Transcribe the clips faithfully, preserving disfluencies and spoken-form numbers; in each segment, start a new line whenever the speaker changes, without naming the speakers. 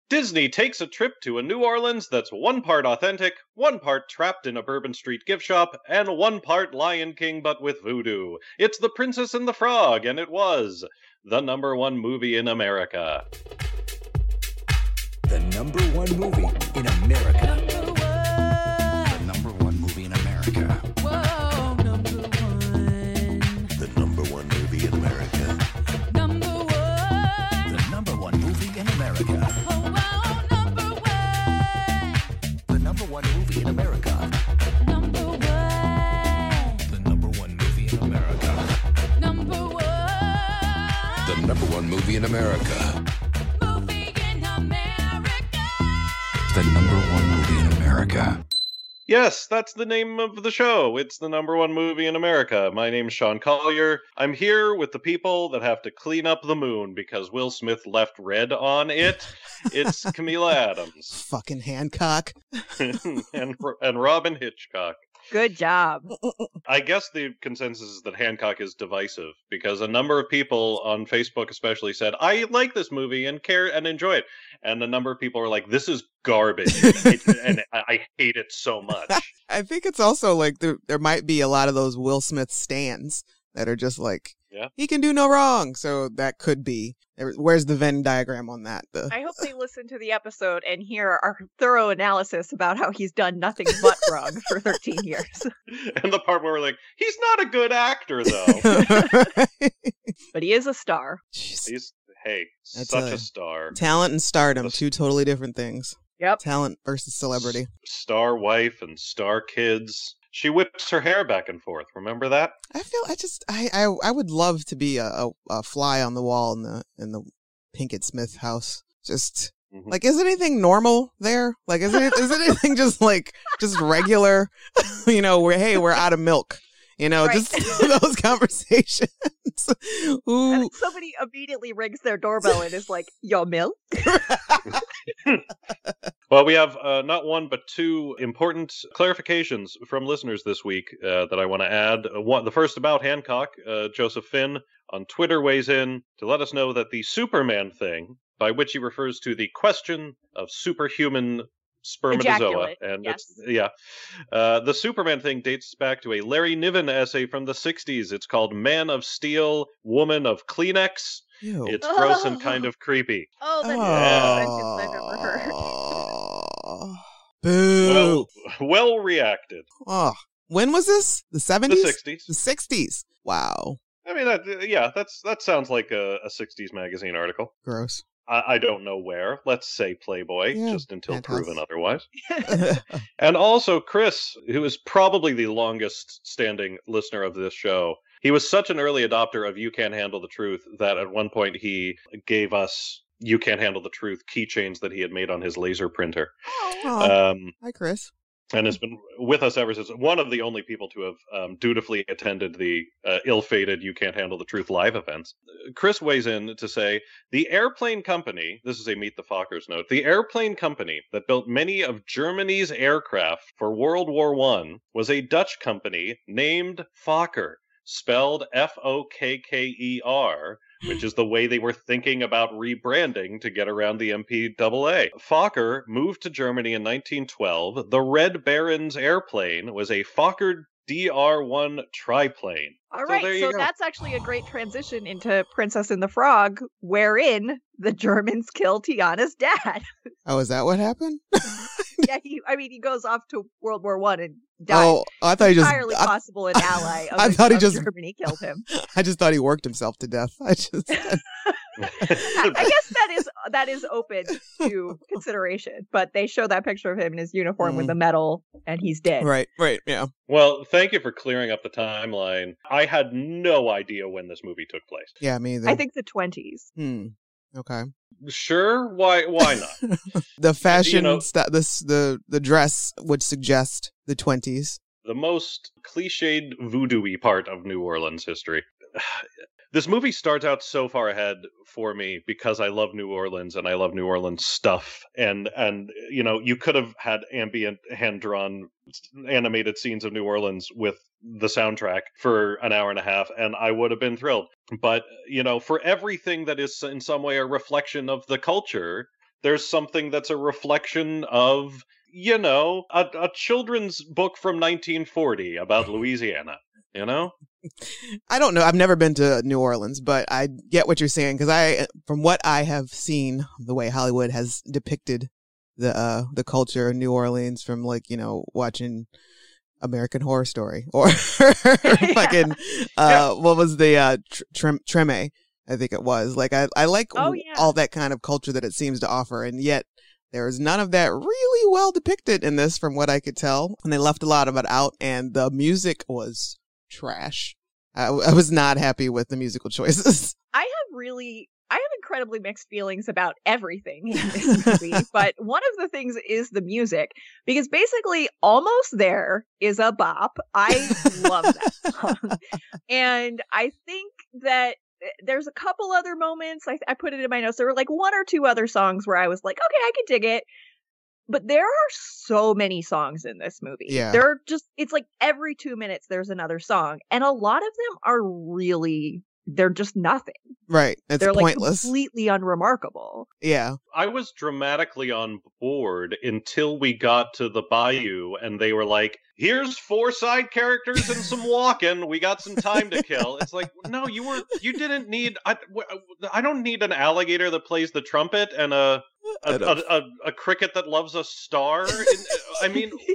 Disney takes a trip to a New Orleans that's one part authentic, one part trapped in a Bourbon Street gift shop, and one part Lion King but with voodoo. It's The Princess and the Frog, and it was the number one movie in America.
The number one movie in America.
Number one.
The number one movie in America.
Whoa, number one.
The number one movie in America.
Number one.
The number one movie in America.
Oh, wow, number one.
The number one movie in America.
Number one.
The number one movie in America.
Number one.
The number one movie in America.
Movie in America.
The number one movie in America.
Yes, that's the name of the show. It's the number one movie in America. My name's Sean Collier. I'm here with the people that have to clean up the moon because Will Smith left red on it. It's Camila Adams
Fucking Hancock.
and and Robin Hitchcock.
Good job.
I guess the consensus is that Hancock is divisive because a number of people on Facebook especially said, I like this movie and care and enjoy it. And a number of people are like, this is garbage. it, and I, I hate it so much.
I think it's also like there, there might be a lot of those Will Smith stans that are just like,
Yeah.
he can do no wrong. So that could be. Where's the Venn diagram on that? The...
I hope they listen to the episode and hear our thorough analysis about how he's done nothing but wrong for thirteen years.
And the part where we're like, he's not a good actor, though.
But he is a star.
Jeez.
He's, hey,
That's
such
a-
a star.
Talent and stardom, two totally different things.
Yep.
Talent versus celebrity.
Star wife and star kids. She whips her hair back and forth. Remember that?
I feel I just I I, I would love to be a, a, a fly on the wall in the in the Pinkett Smith house. Just
Mhm.
like, is anything normal there? Like, is it is anything just like just regular? You know, where hey, we're out of milk. You know,
Right.
just those conversations.
And
Ooh,
then somebody immediately rings their doorbell and is like, "Your milk?"
Well, we have uh, not one but two important clarifications from listeners this week uh, that I want to add. Uh, one, the first about Hancock. Uh, Joseph Finn on Twitter weighs in to let us know that the Superman thing, by which he refers to the question of superhuman spermatozoa,
Ejaculate,
and
yes.
it's yeah, uh, the Superman thing dates back to a Larry Niven essay from the sixties. It's called "Man of Steel, Woman of Kleenex."
ew.
It's gross and kind of creepy.
Oh, that's
Yeah.
the best sentence I've ever heard.
Oh. Boo.
Well, well reacted.
Oh. When was this? The
The
seventies?
sixties.
The sixties. Wow.
I mean, that, yeah, that's that sounds like a, a sixties magazine article.
Gross.
I, I don't know where. Let's say Playboy,
Yeah,
just until
Penthouse.
proven otherwise. And also Chris, who is probably the longest standing listener of this show. He was such an early adopter of You Can't Handle the Truth that at one point he gave us You Can't Handle the Truth keychains that he had made on his laser printer.
Aw.
Um,
Hi, Chris.
and has been with us ever since. One of the only people to have um, dutifully attended the uh, ill-fated You Can't Handle the Truth live events. Chris weighs in to say, the airplane company, this is a Meet the Fockers note, the airplane company that built many of Germany's aircraft for World War One was a Dutch company named Fokker, spelled F O K K E R, which is the way they were thinking about rebranding to get around the M P A A. Fokker moved to Germany in nineteen twelve. The Red Baron's airplane was a Fokker D R one triplane.
All
So
right,
there you
so
go.
that's actually a great transition into Princess and the Frog, wherein the Germans kill Tiana's dad.
Oh, is that what happened?
Yeah, he, I mean, he goes off to World War One and dies.
Oh, I thought he just.
Entirely
I,
possible an ally of,
I thought he
of
just-
Germany killed him.
I just thought he worked himself to death. I just.
I guess that is that is open to consideration, but they show that picture of him in his uniform with
Mm.
the medal, and he's dead.
right, right, yeah.
Well, thank you for clearing up the timeline. I had no idea when this movie took place.
Yeah, me either.
I think the twenties.
Hmm. Okay.
Sure, why why not?
The fashion,
know-
sta- this the the dress would suggest the twenties.
The most cliched voodoo-y part of New Orleans history. This movie starts out so far ahead for me because I love New Orleans and I love New Orleans stuff. And, and you know, you could have had ambient, hand-drawn, animated scenes of New Orleans with the soundtrack for an hour and a half, and I would have been thrilled. But, you know, for everything that is in some way a reflection of the culture, there's something that's a reflection of, you know, a, a children's book from nineteen forty about Louisiana, you know?
I don't know. I've never been to New Orleans, but I get what you're saying because I, from what I have seen, the way Hollywood has depicted the uh, the culture in New Orleans, from like you know watching American Horror Story or fucking uh, what was the uh, tr- Treme? I think it was like I I like
Oh, yeah.
all that kind of culture that it seems to offer, and yet there is none of that really well depicted in this, from what I could tell, and they left a lot of it out, and the music was trash. I, I was not happy with the musical choices.
I have really, I have incredibly mixed feelings about everything in this movie, but one of the things is the music, because basically Almost There is a bop. I love that song. And I think that there's a couple other moments, I, I put it in my notes, there were like one or two other songs where I was like, okay, I can dig it. But there are so many songs in this movie.
Yeah.
There are just, it's like every two minutes there's another song. And a lot of them are really, they're just nothing.
Right. It's
they're
pointless.
like completely unremarkable.
Yeah.
I was dramatically on board until we got to the bayou and they were like, here's four side characters and some walking. We got some time to kill. It's like, no, you were, you didn't need, I, I don't need an alligator that plays the trumpet and a, a,
I don't-
a, a, a cricket that loves a star. I mean,
He's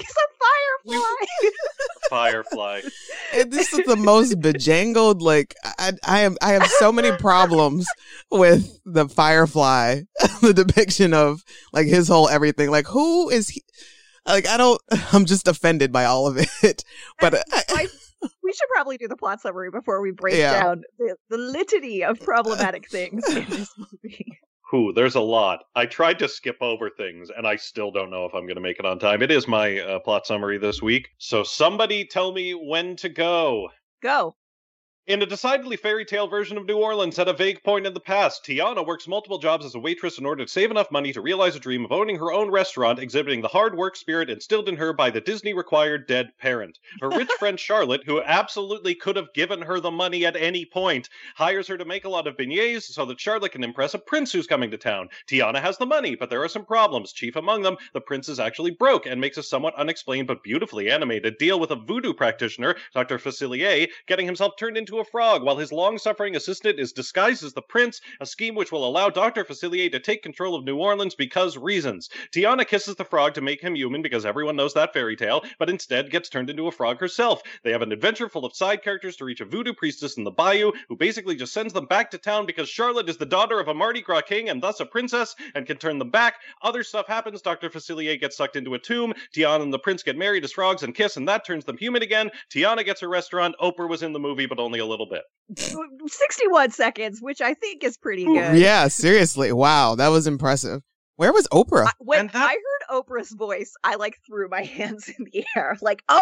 a firefly.
Firefly.
And this is the most bejangled, like, I, I am, I have so many problems with the Firefly, the depiction of, like, his whole everything. Like, who is he? Like, I don't, I'm just offended by all of it. But I,
I, we should probably do the plot summary before we break
Yeah.
down the, the litany of problematic things in this movie.
Whew, there's a lot. I tried to skip over things, and I still don't know if I'm going to make it on time. It is my uh, plot summary this week, so somebody tell me when to go.
Go.
In a decidedly fairy tale version of New Orleans at a vague point in the past, Tiana works multiple jobs as a waitress in order to save enough money to realize a dream of owning her own restaurant, exhibiting the hard work spirit instilled in her by the Disney-required dead parent. Her rich friend Charlotte, who absolutely could have given her the money at any point, hires her to make a lot of beignets so that Charlotte can impress a prince who's coming to town. Tiana has the money, but there are some problems. Chief among them, the prince is actually broke and makes a somewhat unexplained but beautifully animated deal with a voodoo practitioner, Doctor Facilier, getting himself turned into a frog while his long-suffering assistant is disguised as the prince, a scheme which will allow Doctor Facilier to take control of New Orleans because reasons. Tiana kisses the frog to make him human because everyone knows that fairy tale, but instead gets turned into a frog herself. They have an adventure full of side characters to reach a voodoo priestess in the bayou, who basically just sends them back to town because Charlotte is the daughter of a Mardi Gras king and thus a princess and can turn them back. Other stuff happens. Doctor Facilier gets sucked into a tomb. Tiana and the prince get married as frogs and kiss, and that turns them human again. Tiana gets her restaurant. Oprah was in the movie, but only a little bit.
sixty-one seconds, which I think is pretty
Ooh,
good.
yeah, seriously. Wow, that was impressive. Where was Oprah?
I, when
And that-
I heard Oprah's voice, I like threw my hands in the air, like Oprah's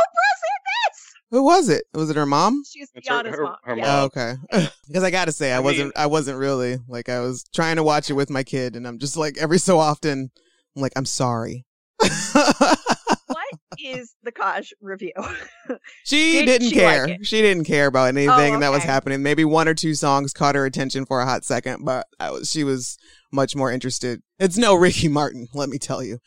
in
Who was it? Was it her mom?
this. She's
It's her-
Tiana's
her-
mom.
her
Yeah.
mom.
Oh, okay. Because I gotta say, I,
I
wasn't.
mean-
I wasn't really like. I was trying to watch it with my kid, and I'm just like every so often, I'm like, I'm sorry.
What is the Kaj review?
She
Did
didn't
she
care.
like it?
She didn't care about anything
Oh,
that was
okay.
happening. Maybe one or two songs caught her attention for a hot second, but I was, she was much more interested. It's no Ricky Martin, let me tell you.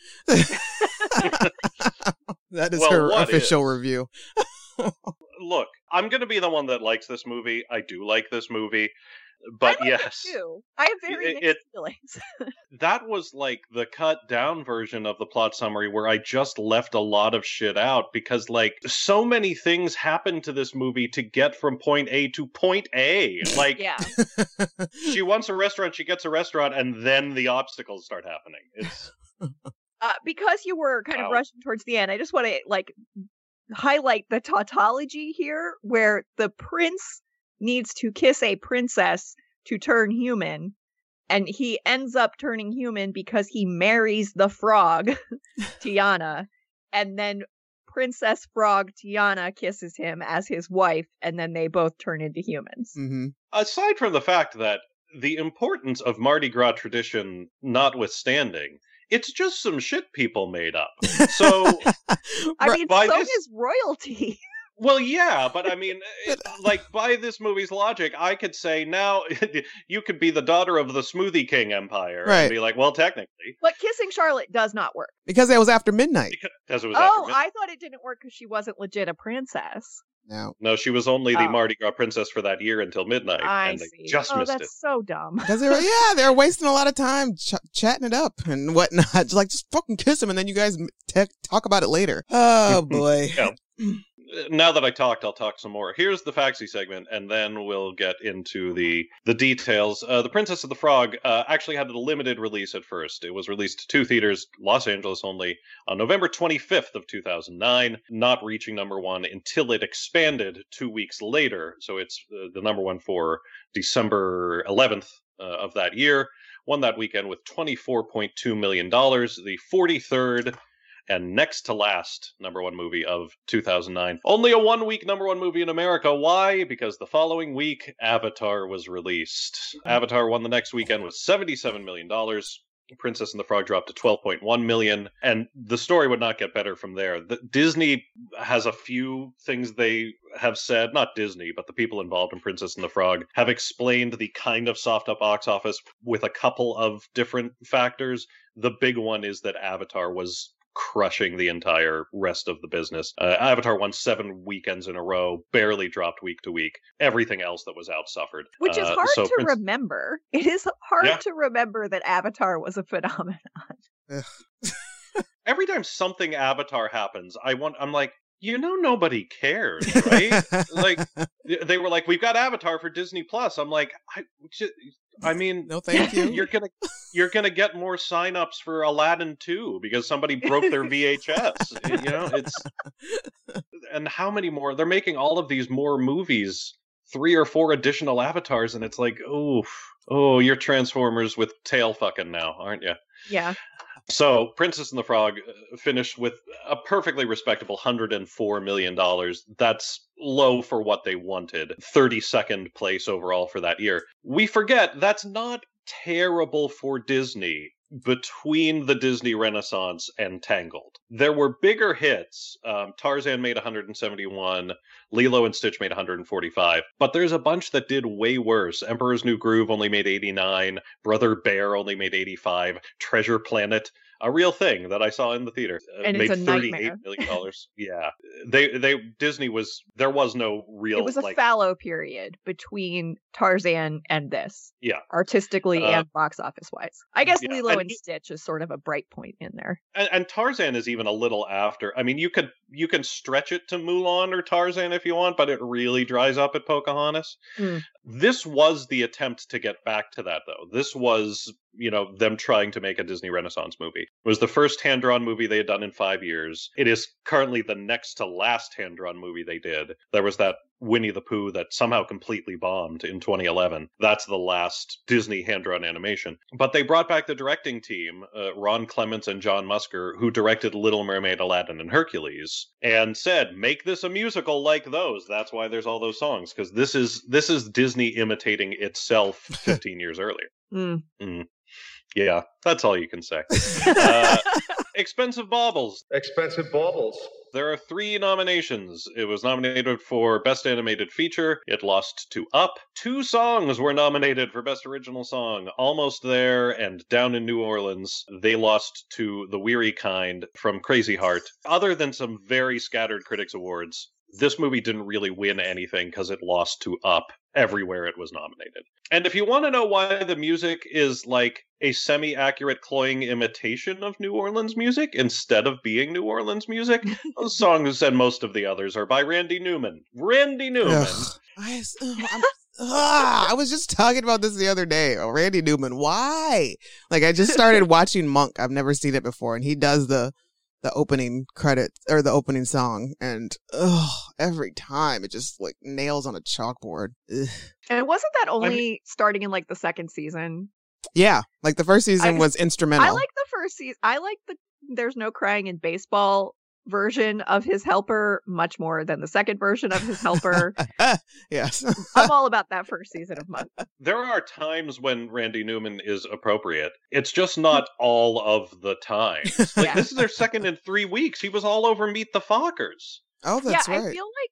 That is
Well,
her
what
official
is?
review.
Look, I'm going to be the one that likes this movie. I do like this movie.
I
But
like it
yes,
too. I have very
It-
mixed
it-
feelings.
that was like the cut down version of the plot summary where I just left a lot of shit out because like so many things happen to this movie to get from point A to point A. Like
Yeah.
she wants a restaurant, she gets a restaurant, and then the obstacles start happening. It's
Uh, because you were kind of
Wow.
rushing towards the end, I just want to like highlight the tautology here, where the prince needs to kiss a princess to turn human, and he ends up turning human because he marries the frog, Tiana, and then Princess Frog Tiana kisses him as his wife, and then they both turn into humans.
hmm
aside from the fact that the importance of Mardi Gras tradition notwithstanding, it's just some shit people made up. So
I
Right,
mean,
by
so
this-
is royalty.
Well, yeah, but I mean, it, like, by this movie's logic, I could say now you could be the daughter of the Smoothie King Empire
Right.
and be like, well, technically,
But kissing Charlotte does not work.
Because it was after midnight.
because it was
Oh,
after mid-
I thought it didn't work because she wasn't legit a princess.
No.
No, she was only the
Oh.
Mardi Gras princess for that year until midnight,
I
and they
see.
just
oh,
missed
that's
it.
so dumb.
Because they were, yeah, they were wasting a lot of time ch- chatting it up and whatnot. Just like, just fucking kiss him and then you guys te- talk about it later. Oh, boy.
Yeah. Now that I talked, I'll talk some more. Here's the Faxi segment, and then we'll get into the the details. Uh, the Princess of the Frog uh, actually had a limited release at first. It was released to two theaters, Los Angeles only, on November twenty-fifth of two thousand nine, not reaching number one until it expanded two weeks later. So it's uh, the number one for December eleventh uh, of that year. Won that weekend with twenty-four point two million dollars, the forty-third and next to last number one movie of two thousand nine. Only a one week number one movie in America. Why? Because the following week, Avatar was released. Avatar won the next weekend with seventy-seven million dollars. Princess and the Frog dropped to twelve point one million, and the story would not get better from there. The, Disney has a few things they have said, not Disney, but the people involved in Princess and the Frog have explained the kind of soft up box office with a couple of different factors. The big one is that Avatar was crushing the entire rest of the business. Uh, Avatar won seven weekends in a row, barely dropped week to week. Everything else that was out suffered.
Which is
Uh,
hard
so
to
Prince-
remember. It is hard
Yeah.
to remember that Avatar was a phenomenon.
Every time something Avatar happens, I want. I'm like, you know, nobody cares, right? Like, they were like, we've got Avatar for Disney Plus. I'm like, I, ju- I mean,
No, thank you.
you're gonna you're gonna get more signups for Aladdin two because somebody broke their V H S. You know, it's and how many more? They're making all of these more movies, three or four additional avatars, and it's like, oh, oh, you're Transformers with tail fucking now, aren't you?
Yeah.
So, Princess and the Frog uh, finished with a perfectly respectable one hundred four million dollars. That's low for what they wanted. thirty-second place overall for that year. We forget that's not terrible for Disney between the Disney Renaissance and Tangled. There were bigger hits. Um, Tarzan made one hundred seventy-one, Lilo and Stitch made one hundred forty-five, but there's a bunch that did way worse. Emperor's New Groove only made eighty-nine, Brother Bear only made eighty-five, Treasure Planet, a real thing that I saw in the theater, uh,
And
made
it's a
thirty-eight
nightmare.
million dollars. Yeah, they they Disney was there was no real
It was a
like
fallow period between Tarzan and this.
Yeah.
Artistically
Uh,
and box office wise. I guess
yeah,
Lilo
and
and
he-
Stitch is sort of a bright point in there.
And, and Tarzan is even a little after. I mean, you could you can stretch it to Mulan or Tarzan if you want, but it really dries up at Pocahontas.
Hmm.
This was the attempt to get back to that, though. This was, you know, them trying to make a Disney Renaissance movie. It was the first hand-drawn movie they had done in five years. It is currently the next to last hand-drawn movie they did. There was that Winnie the Pooh that somehow completely bombed in twenty eleven. That's the last Disney hand-drawn animation. But they brought back the directing team, uh, Ron Clements and John Musker, who directed Little Mermaid, Aladdin, and Hercules, and said, make this a musical like those. That's why there's all those songs, because this is this is Disney imitating itself fifteen years earlier.
Mm.
Mm. Yeah, that's all you can say. Uh, Expensive Baubles.
Expensive baubles.
There are three nominations. It was nominated for Best Animated Feature. It lost to Up. Two songs were nominated for Best Original Song. Almost There and Down in New Orleans. They lost to The Weary Kind from Crazy Heart. Other than some very scattered critics awards, this movie didn't really win anything because it lost to Up everywhere it was nominated. And if you want to know why the music is like a semi-accurate cloying imitation of New Orleans music instead of being New Orleans music, those songs and most of the others are by Randy Newman. Randy Newman.
Ugh. I, s- ugh, I'm- ah, I was just talking about this the other day. Oh, Randy Newman, why? Like, I just started watching Monk. I've never seen it before, and he does the the opening credits or the opening song, and ugh, every time it just like nails on a chalkboard. Ugh.
And wasn't that only
mean-
starting in like the second season?
Yeah, like the first season
I-
was instrumental.
I like the first season. I like the There's No Crying in Baseball version of his helper much more than the second version of his helper.
Yes.
I'm all about that first season of Monk.
There are times when Randy Newman is appropriate. It's just not all of the time. Like,
Yeah.
this is their second in three weeks. He was all over Meet the Fockers.
Oh, that's
yeah,
right.
I feel like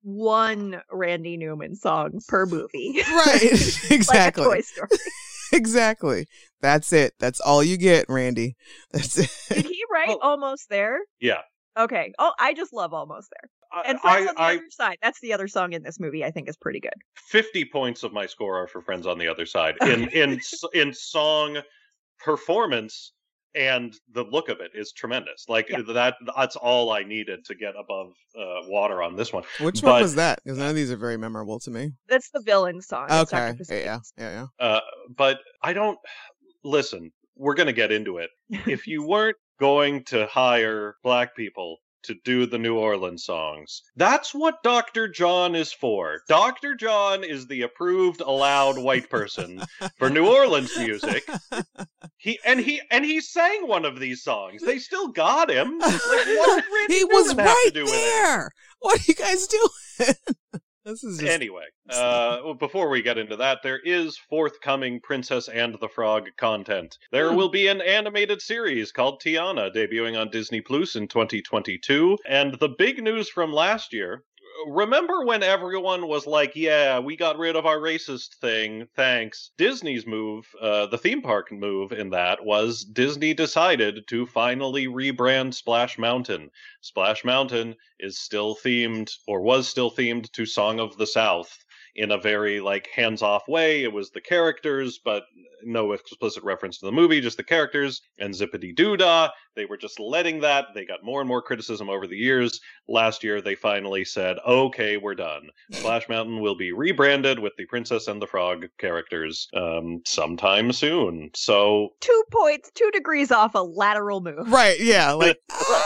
one Randy Newman song per movie.
Right. Exactly.
Like a Toy Story.
Exactly. That's it. That's all you get, Randy. That's it.
Did he write
Well-
Almost There?
Yeah.
Okay. Oh, I just love Almost There.
I,
And Friends
I,
on the
I
Other Side. That's the other song in this movie I think is pretty good.
fifty points of my score are for Friends on the Other Side in in s- in song performance, and the look of it is tremendous. Like
Yeah.
that that's all I needed to get above uh, water on this one.
Which
But-
one was that? Because none of these are very memorable to me.
That's the villain song. It's
Okay.
Doctor
Yeah, yeah,
Fastidious.
yeah, yeah.
Uh, but I don't listen. We're going to get into it. If you weren't going to hire black people to do the New Orleans songs, that's what Doctor John is for. Doctor John is the approved, allowed white person for New Orleans music. He and he and he sang one of these songs. They still got him. Like, what did Randy
He was
Newman have
right
to do with it?
there. What are you guys doing? This is just
Anyway, uh, well, before we get into that, there is forthcoming Princess and the Frog content. There
Hmm.
will be an animated series called Tiana debuting on Disney Plus in twenty twenty-two. And the big news from last year, remember when everyone was like, yeah, we got rid of our racist thing, thanks. Disney's move, uh, the theme park move in that was Disney decided to finally rebrand Splash Mountain. Splash Mountain is still themed, or was still themed, to Song of the South in a very, like, hands-off way. It was the characters, but no explicit reference to the movie, just the characters, and zippity-doo-dah. They were just letting that. They got more and more criticism over the years. Last year, they finally said, okay, we're done. Splash Mountain will be rebranded with the Princess and the Frog characters um, sometime soon. So,
Two points, two degrees off a lateral move.
right. Yeah, like.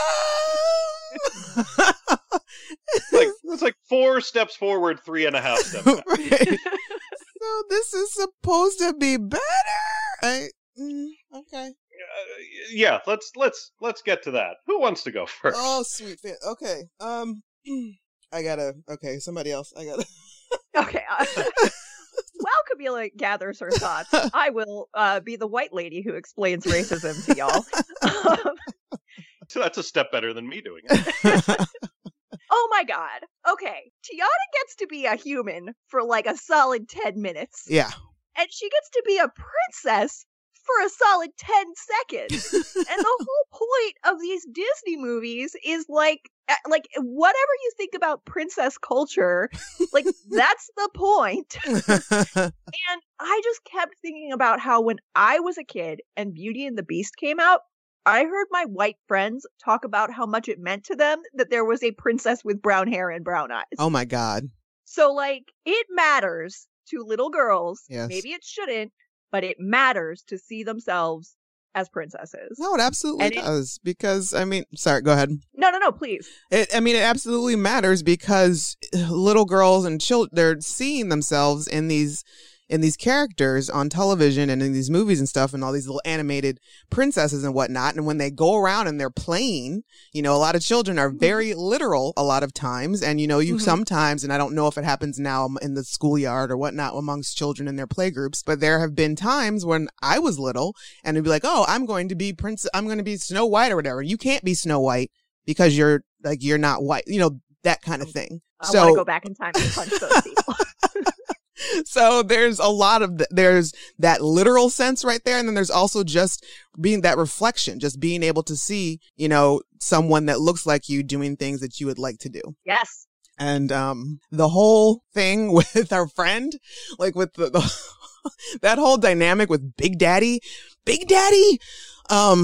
like, it's like four steps forward, three and a half steps back.
Right. So this is supposed to be better. I, mm, okay.
Uh, yeah, let's let's let's get to that. Who wants to go first?
Oh, sweet. Fan. Okay. Um, I gotta. Okay, somebody else. I gotta.
Okay. Uh, while Camila gathers her thoughts, I will uh, be the white lady who explains racism to y'all. Um,
That's a step better than me doing it.
oh my god. Okay. Tiana gets to be a human for like a solid ten minutes.
Yeah.
And she gets to be a princess for a solid ten seconds. And the whole point of these Disney movies is like, uh, like whatever you think about princess culture, like that's the point. And I just kept thinking about how when I was a kid and Beauty and the Beast came out, I heard my white friends talk about how much it meant to them that there was a princess with brown hair and brown eyes.
Oh my God.
So, like, it matters to little girls.
Yes.
Maybe it shouldn't, but it matters to see themselves as princesses.
No, it absolutely
And it-
does. Because I mean, sorry. Go ahead.
No, no, no, please.
It, I mean, it absolutely matters because little girls and children, they're seeing themselves in these in these characters on television and in these movies and stuff, and all these little animated princesses and whatnot. And when they go around and they're playing, you know, a lot of children are very literal a lot of times. And, you know, you
Mhm.
sometimes, and I don't know if it happens now in the schoolyard or whatnot amongst children in their playgroups, but there have been times when I was little and it'd be like, oh, I'm going to be Prince, I'm going to be Snow White or whatever. You can't be Snow White because you're like, you're not white, you know, that kind of thing.
I
so,
want to go back in time and punch those people.
so there's a lot of, th- there's that literal sense right there. And then there's also just being that reflection, just being able to see, you know, someone that looks like you doing things that you would like to do.
Yes.
And, um, the whole thing with our friend, like with the, the that whole dynamic with Big Daddy, Big Daddy, um,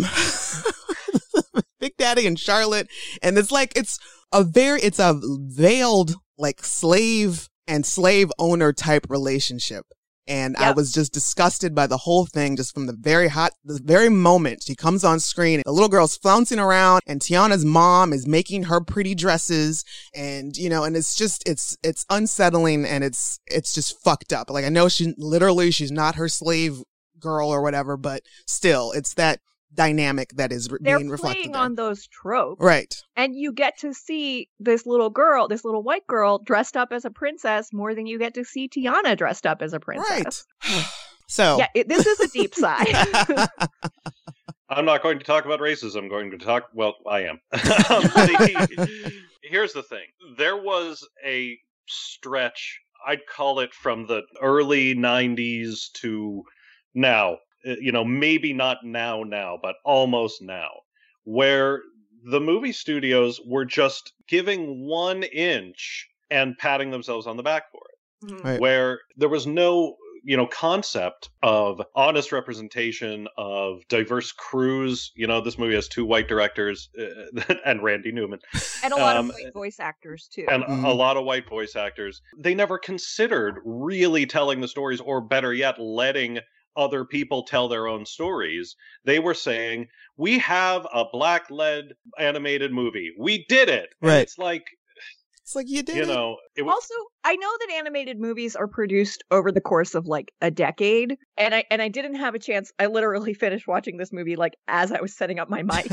Big Daddy and Charlotte. And it's like, it's a very, it's a veiled, like slave and slave owner type relationship. And I
Yep.
was just disgusted by the whole thing, just from the very hot, the very moment she comes on screen. The little girl's flouncing around and Tiana's mom is making her pretty dresses. And, you know, and it's just, it's, it's unsettling and it's, it's just fucked up. Like, I know she literally, she's not her slave girl or whatever, but still, it's that dynamic that is re-
They're
being reflected
playing
there.
on those tropes.
Right.
And you get to see this little girl, this little white girl dressed up as a princess more than you get to see Tiana dressed up as a princess.
Right. So.
Yeah, it, this is a deep sigh.
I'm not going to talk about racism. I'm going to talk. Well, I am. Um, the- here's the thing: there was a stretch, I'd call it from the early nineties to now, uh, you know, maybe not now, now, but almost now, where the movie studios were just giving one inch and patting themselves on the back for it,
Mhm.
Right.
where there was no, you know, concept of honest representation of diverse crews. You know, this movie has two white directors uh, and Randy Newman
And a lot
Um,
of white voice actors too.
and a- a
Mhm.
lot of white voice actors. They never considered really telling the stories, or better yet, letting other people tell their own stories. They were saying, we have a black led animated movie. We did it. And
Right.
it's like,
It's like you did
you
it.
know, it was.
Also, I know that animated movies are produced over the course of like a decade, and I and I didn't have a chance. I literally finished watching this movie like as I was setting up my mic,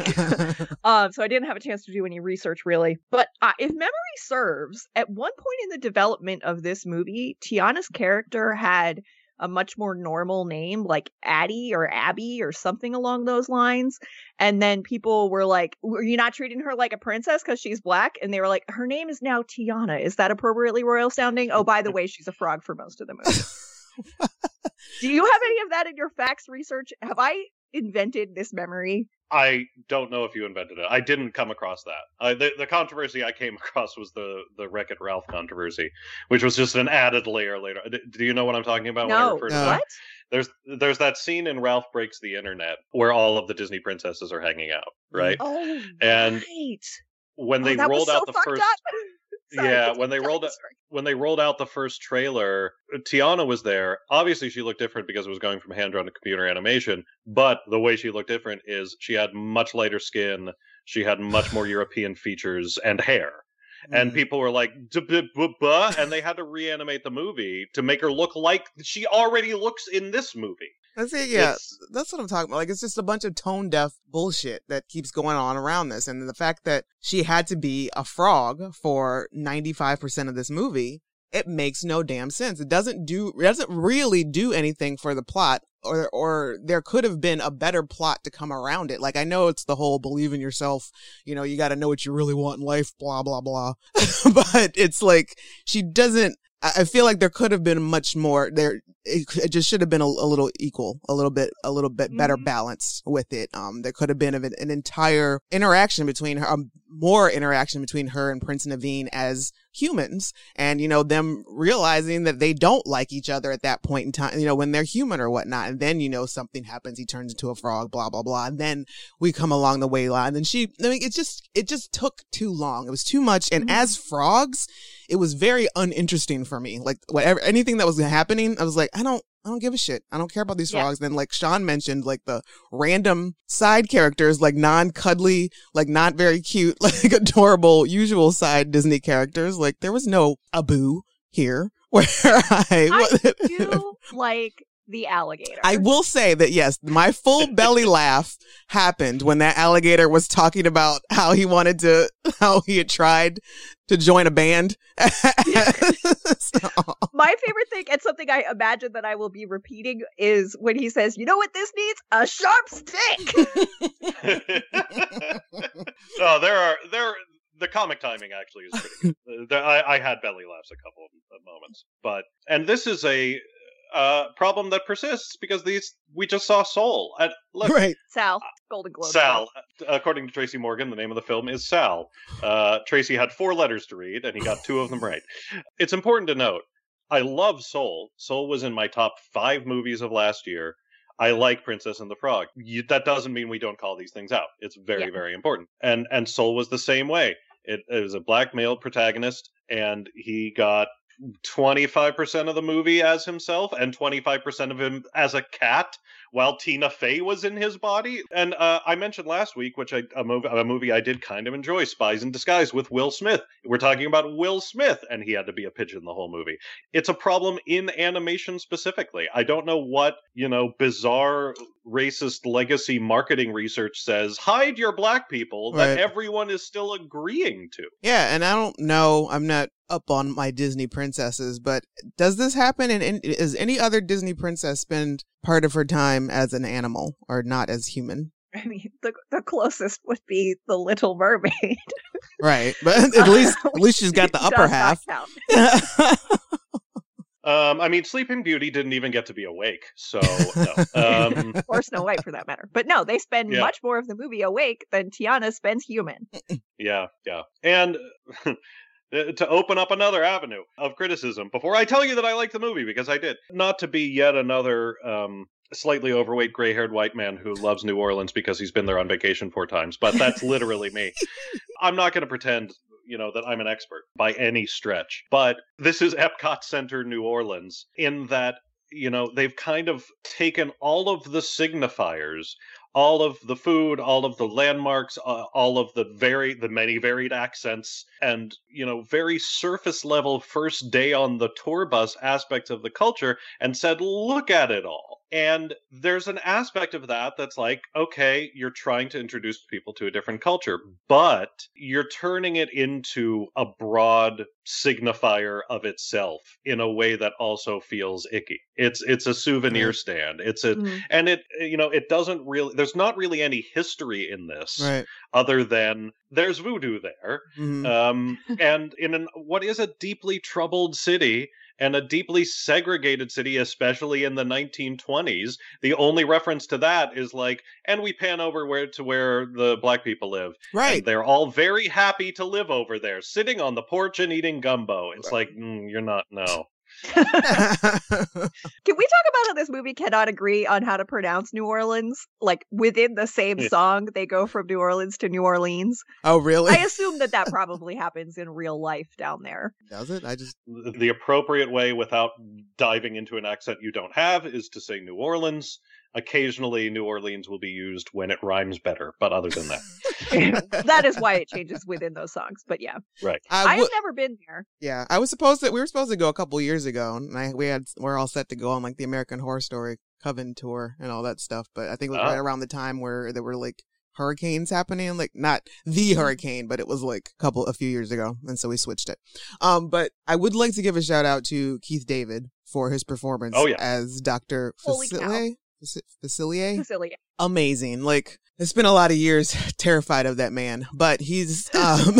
um, so I didn't have a chance to do any research really. But uh, if memory serves, at one point in the development of this movie, Tiana's character had a much more normal name, like Addie or Abby or something along those lines. And then people were like, "Were you not treating her like a princess because she's black?" And they were like, "Her name is now Tiana. Is that appropriately royal sounding? Oh, by the way, she's a frog for most of the movie." Do you have any of that in your facts research? Have I invented this memory?
I don't know if you invented it. I didn't come across that. I, the, the controversy I came across was the, the Wreck-It Ralph controversy, which was just an added layer later. D- do you know what I'm talking about when I
No.
refer to
No.
that?
What?
There's there's that scene in Ralph Breaks the Internet where all of the Disney princesses are hanging out, right?
Oh,
And
right.
When
Oh,
they
that was
rolled
so
out the
fucked
first
up. Sorry,
Yeah,
continue
when they
telling
rolled
the
out-
story.
when they rolled out the first trailer, Tiana was there. Obviously, she looked different because it was going from hand-drawn to computer animation. But the way she looked different is she had much lighter skin, she had much more European features and hair. And
Mm.
people were like, "Duh-buh-buh," and they had to reanimate the movie to make her look like she already looks in this movie.
That's it, yeah.
It's-
That's what I'm talking about. Like, it's just a bunch of tone deaf bullshit that keeps going on around this. And the fact that she had to be a frog for ninety-five percent of this movie, it makes no damn sense. It doesn't do, it doesn't really do anything for the plot, or, or there could have been a better plot to come around it. Like, I know it's the whole believe in yourself, you know, you got to know what you really want in life, blah, blah, blah. But it's like, she doesn't, I I feel like there could have been much more there. It, it just should have been a, a little equal, a little bit, a little bit better
Mhm.
balance with it. Um, there could have been an, an entire interaction between her, um, more interaction between her and Prince Naveen as humans, and you know them realizing that they don't like each other at that point in time. You know when they're human or whatnot, and then you know something happens. He turns into a frog, blah blah blah, and then we come along the way line. And she, I mean, it just it just took too long. It was too much, and
Mhm.
as frogs, it was very uninteresting for me. Like whatever, anything that was happening, I was like, I don't, I don't give a shit. I don't care about these
Yeah.
frogs. Then like Sean mentioned, like the random side characters, like non-cuddly, like not very cute, like adorable, usual side Disney characters. Like there was no Abu here where I,
I do like the alligator.
I will say that yes, my full belly laugh happened when that alligator was talking about how he wanted to, how he had tried to join a band. So,
My favorite thing, and something I imagine that I will be repeating, is when he says, "You know what this needs? A sharp stick."
Oh, there are there. The comic timing actually is pretty good. Uh, there- I, I had belly laughs a couple of moments, but and this is a uh, problem that persists because these we just saw Soul. And look,
right.
Sal, Golden Globe.
Sal, according to Tracy Morgan, the name of the film is Sal. Uh, Tracy had four letters to read, and he got two of them right. It's important to note, I love Soul. Soul was in my top five movies of last year. I like Princess and the Frog. You, that doesn't mean we don't call these things out. It's very,
Yeah.
very important. And and Soul was the same way. It, it was a black male protagonist, and he got twenty-five percent of the movie as himself and twenty-five percent of him as a cat, while Tina Fey was in his body. And uh, I mentioned last week, which I, a, movie, a movie I did kind of enjoy, Spies in Disguise with Will Smith. We're talking about Will Smith, and he had to be a pigeon the whole movie. It's a problem in animation specifically. I don't know what, you know, bizarre racist legacy marketing research says, hide your black people, that
Right.
everyone is still agreeing to.
Yeah, and I don't know. I'm not up on my Disney princesses, but does this happen? And in, is any other Disney princess spend part of her time as an animal or not as human?
I mean, the the closest would be the Little Mermaid.
Right, but at least at least she's got the
Does
upper
not
half.
count.
Um, I mean, Sleeping Beauty didn't even get to be awake, so no. Um,
Or Snow White, for that matter. But no, they spend
Yeah.
much more of the movie awake than Tiana spends human.
yeah, yeah, and to open up another avenue of criticism before I tell you that I like the movie, because I did, not to be yet another um, slightly overweight, gray-haired white man who loves New Orleans because he's been there on vacation four times, but that's literally me. I'm not going to pretend, you know, that I'm an expert by any stretch, but this is Epcot Center, New Orleans, in that, you know, they've kind of taken all of the signifiers, all of the food, all of the landmarks, uh, all of the very, the many varied accents, and, you know, very surface level first day on the tour bus aspects of the culture, and said, look at it all. And there's an aspect of that that's like, okay, you're trying to introduce people to a different culture, but you're turning it into a broad signifier of itself in a way that also feels icky. It's it's a souvenir
Right.
stand. It's a
Mm.
and it you know it doesn't really. There's not really any history in this
Right.
other than there's voodoo there,
Mhm.
um, and in an what is a deeply troubled city. And a deeply segregated city, especially in the nineteen twenties. The only reference to that is like, and we pan over where to where the black people live.
Right.
And they're all very happy to live over there, sitting on the porch and eating gumbo. It's like, mm, you're not, no.
Can we talk about how this movie cannot agree on how to pronounce New Orleans? Like, within the same
Yeah.
song, they go from New Orleans to New Orleans.
Oh, really?
I assume that that probably happens in real life down there.
Does it? I just
The appropriate way without diving into an accent you don't have is to say New Orleans. Occasionally, New Orleans will be used when it rhymes better, but other than that,
That is why it changes within those songs. But yeah,
right.
I
I
have
would.
never been there.
Yeah, I was supposed to. We were supposed to go a couple years ago, and I, we had we're all set to go on like the American Horror Story Coven tour and all that stuff. But I think it was
Ah.
right around the time where there were like hurricanes happening, like not the hurricane, but it was like a couple a few years ago, and so we switched it. Um, but I would like to give a shout out to Keith David for his performance
Oh, yeah.
as Doctor
Holy cow.
Facilier. Facilier?
Facility.
Amazing. Like, it's been a lot of years terrified of that man, but he's um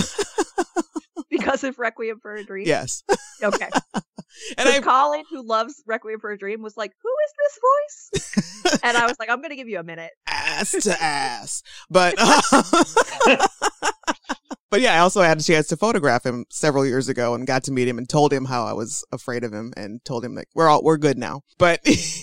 Because of Requiem for a Dream?
yes.
Okay.
And
So
I
Colin, who loves Requiem for a Dream, was like, who is this voice? And I was like, I'm going to give you a minute.
ass to ass. But but yeah, I also had a chance to photograph him several years ago and got to meet him and told him how I was afraid of him and told him like we're all we're good now. But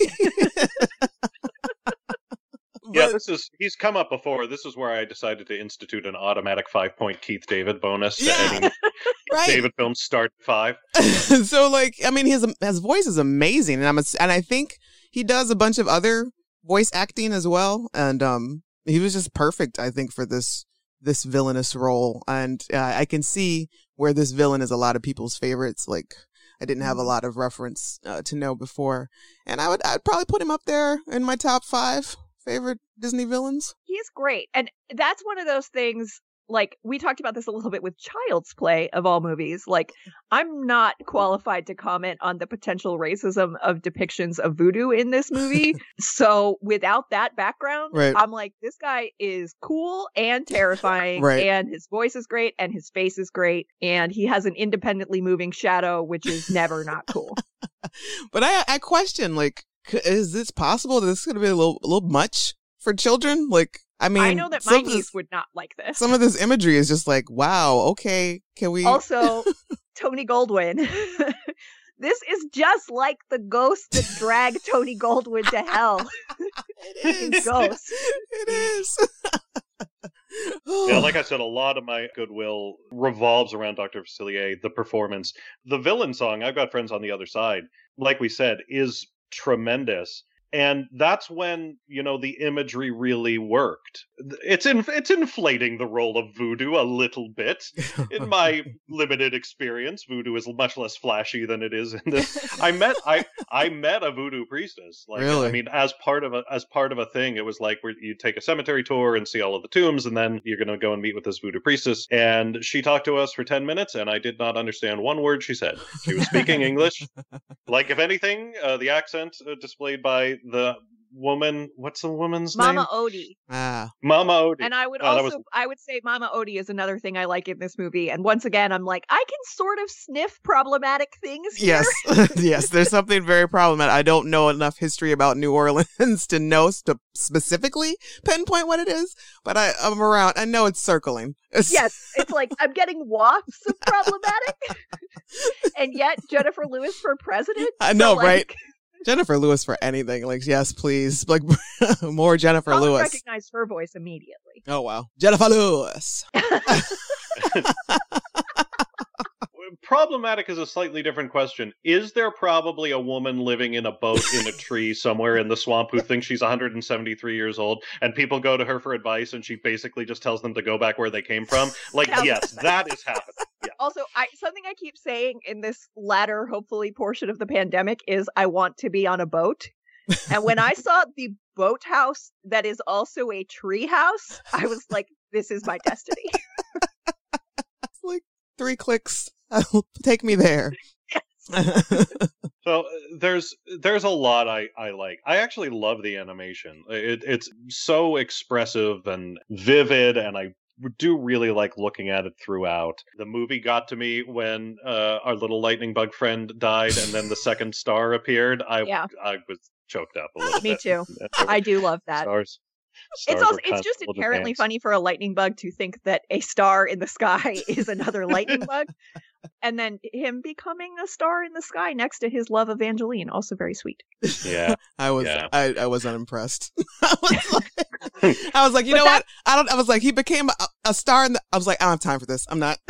Yeah,
But-
this is he's come up before. This is where I decided to institute an automatic five point Keith David bonus to
Yeah.
any
right.
David films start at five.
So like I mean his his voice is amazing and I'm a, and I think he does a bunch of other voice acting as well and um he was just perfect I think for this this villainous role and uh, I can see where this villain is a lot of people's favorites like I didn't have a lot of reference uh, to know before and I would I'd probably put him up there in my top five favorite Disney villains.
He's great. And that's one of those things, like, we talked about this a little bit with Child's Play, of all movies. Like, I'm not qualified to comment on the potential racism of depictions of voodoo in this movie. So without that background,
Right.
I'm like, this guy is cool and terrifying.
Right.
And his voice is great and his face is great. And he has an independently moving shadow, which is never not cool.
But I I question like c- is this possible? This could be a little a little much for children. Like I mean,
I know that
some
my
of this-
niece would not like this.
Some of this imagery is just like, wow, okay, can we?
Also, Tony Goldwyn. This is just like the ghost that dragged Tony Goldwyn to hell.
it is.
Ghost.
It is.
Yeah, like I said, a lot of my goodwill revolves around Doctor Facilier, the performance. The villain song, I've Got Friends on the Other Side, like we said, is tremendous. And that's when, you know, the imagery really worked. It's in, it's inflating the role of voodoo a little bit. In my limited experience, voodoo is much less flashy than it is in this. I met I I met a voodoo priestess. Like,
Really?
I mean, as part of a as part of a thing, it was like where you take a cemetery tour and see all of the tombs, and then you're going to go and meet with this voodoo priestess. And she talked to us for ten minutes, and I did not understand one word she said. She was speaking English. Like, if anything, uh, the accent uh, displayed by the woman. What's the woman's
Mama
name?
Odie.
Ah,
Mama Odie.
And I would
Oh, that
also,
was-
I would say Mama Odie is another thing I like in this movie. And once again, I'm like, I can sort of sniff problematic things here.
yes, yes. There's something very problematic. I don't know enough history about New Orleans to know to specifically pinpoint what it is, but I, I'm around. I know it's circling. It's-
Yes, it's like I'm getting wafts of problematic, and yet Jennifer Lewis for president.
I
So,
know,
like,
right? Jennifer Lewis for anything. Like, yes, please. Like, more Jennifer
Colin
Lewis.
recognized her voice immediately.
Oh, wow. Jennifer Lewis.
Problematic is a slightly different question. Is there probably a woman living in a boat in a tree somewhere in the swamp who thinks she's one hundred seventy-three years old, and people go to her for advice, and she basically just tells them to go back where they came from? Like,
Yeah.
yes, that is happening. Yeah.
Also, I something I keep saying in this latter, hopefully, portion of the pandemic is I want to be on a boat. And when I saw the boathouse that is also a tree house, I was like, this is my destiny.
It's like three clicks. Take me there.
So uh, there's there's a lot I, I like. I actually love the animation. It, it's so expressive and vivid, and I do really like looking at it throughout. The movie got to me when uh, our little lightning bug friend died, and then the second star appeared. I
Yeah.
I was choked up a little
Me
bit.
too. I do love that.
Stars.
It's
stars
also
were
it's just
Constable
inherently
Japan's.
funny for a lightning bug to think that a star in the sky is another lightning bug. And then him becoming a star in the sky next to his love Evangeline, also very sweet.
Yeah.
I was
Yeah.
I, I was unimpressed. I was like, I was like, you
But
know
that-
what? I don't. I was like, he became a, a star in the. I was like, I don't have time for this. I'm not.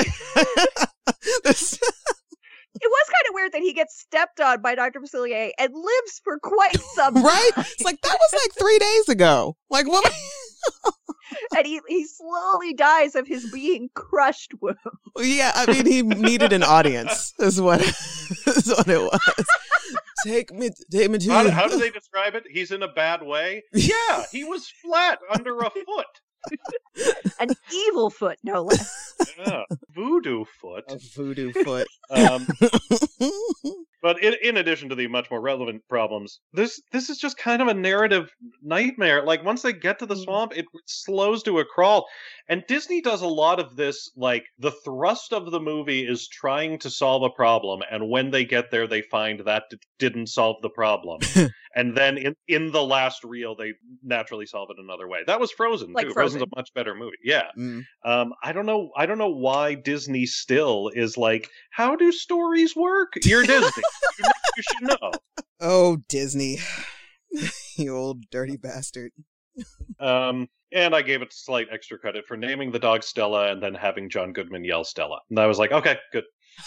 This-
It was kind of weird that he gets stepped on by Doctor Facilier and lives for quite some time.
right? It's like that was like three days ago. Like what?
And he, he slowly dies of his being crushed wound.
Yeah, I mean, he needed an audience. Is what is what it was. Take me, take me to.
How, how do they describe it? He's in a bad way? Yeah, he was flat under a foot.
An evil foot, no less.
Yeah. Voodoo foot.
a voodoo foot?
Um, but in, in addition to the much more relevant problems, this this is just kind of a narrative nightmare. Like, once they get to the
Mm.
swamp, it slows to a crawl. And Disney does a lot of this, like, the thrust of the movie is trying to solve a problem, and when they get there, they find that d- didn't solve the problem. And then in, in the last reel, they naturally solve it another way. That was Frozen,
Like
too. Frozen's
Frozen.
a much better movie. Yeah.
Mm.
Um, I don't know. I don't know why Disney still is like, how do stories work? You're Disney. you, know, you should know.
Oh, Disney, you old dirty bastard.
Um, and I gave it slight extra credit for naming the dog Stella and then having John Goodman yell Stella. And I was like, okay, good.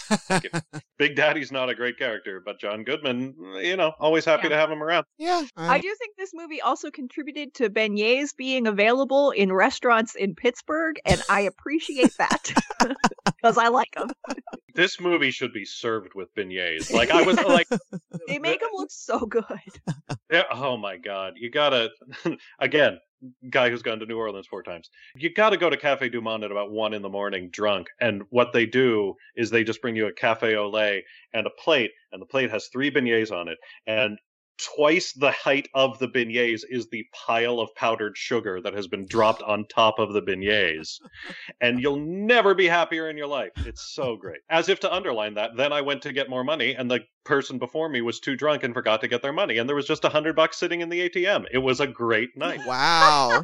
Big Daddy's not a great character, but John Goodman, you know, always happy
Yeah.
to have him around.
Yeah,
I do think this movie also contributed to beignets being available in restaurants in Pittsburgh, and I appreciate that because I like them.
This movie should be served with beignets. Like, I was like,
They make them look so good.
yeah, oh my God, you gotta, again, guy who's gone to New Orleans four times. You gotta go to Cafe Du Monde at about one in the morning drunk, and what they do is they just bring you a cafe au lait and a plate, and the plate has three beignets on it, and twice the height of the beignets is the pile of powdered sugar that has been dropped on top of the beignets. And you'll never be happier in your life. It's so great. As if to underline that, then I went to get more money, and the person before me was too drunk and forgot to get their money, and there was just a hundred bucks sitting in the A T M. It was a great night.
Wow.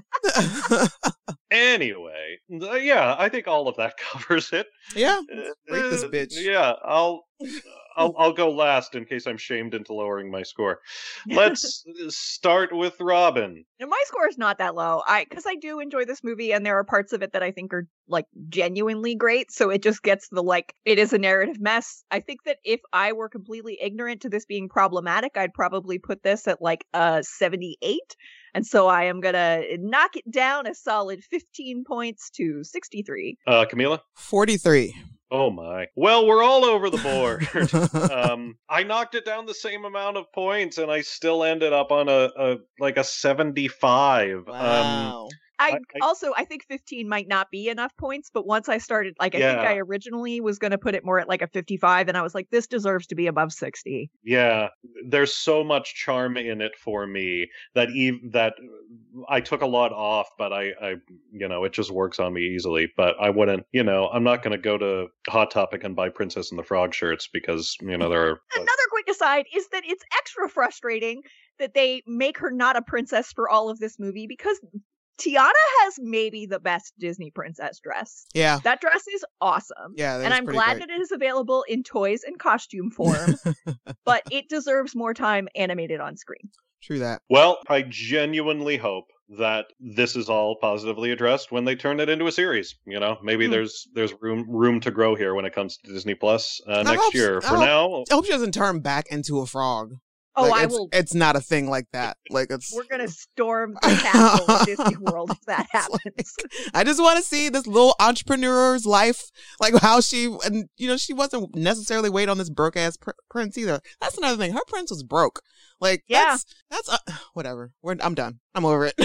Anyway, th- yeah, I think all of that covers it.
Yeah.
Uh,
Rate this
uh,
bitch.
Yeah, I'll, I'll I'll go last in case I'm shamed into lowering my score. Let's start with Robin.
And my score is not that low. I because I do enjoy this movie, and there are parts of it that I think are like genuinely great. So it just gets the like it is a narrative mess. I think that if I were completely ignorant to this being problematic, I'd probably put this at like a seventy-eight. And so I am gonna knock it down a solid fifteen points to sixty-three.
Uh, Camila?
forty-three.
Oh my. Well, we're all over the board. um, I knocked it down the same amount of points, and I still ended up on a, a like a seventy-five. Um,
Wow.
I,
I- I-
also I think fifteen might not be enough points, but once I started, like I think
Yeah.
I originally was going to put it more at like a fifty-five, and I was like, this deserves to be above sixty.
Yeah, there's so much charm in it for me that ev- that I took a lot off, but I, I, you know, it just works on me easily. But I wouldn't, you know, I'm not going to go to Hot Topic and buy Princess and the Frog shirts because you know there are.
Another quick aside is that it's extra frustrating that they make her not a princess for all of this movie because Tiana has maybe the best Disney princess dress.
Yeah.
That dress is awesome.
Yeah. that
And
is
I'm
pretty
glad
great.
that it is available in toys and costume form, but it deserves more time animated on screen.
True that.
Well, I genuinely hope that this is all positively addressed when they turn it into a series. You know, maybe
Hmm.
there's there's room room to grow here when it comes to Disney Plus uh,
I
next
hope-
year.
I
For
hope-
now,
I hope she doesn't turn back into a frog.
Oh,
Like,
I
it's,
will.
It's not a thing like that. Like it's.
We're gonna storm the castle of Disney World if that
It's like-
happens.
I just want to see this little entrepreneur's life, like how she, and you know, she wasn't necessarily waiting on this broke ass pr- prince either. That's another thing. Her prince was broke. Like,
Yeah.
that's that's uh, whatever. We're, I'm done. I'm over it.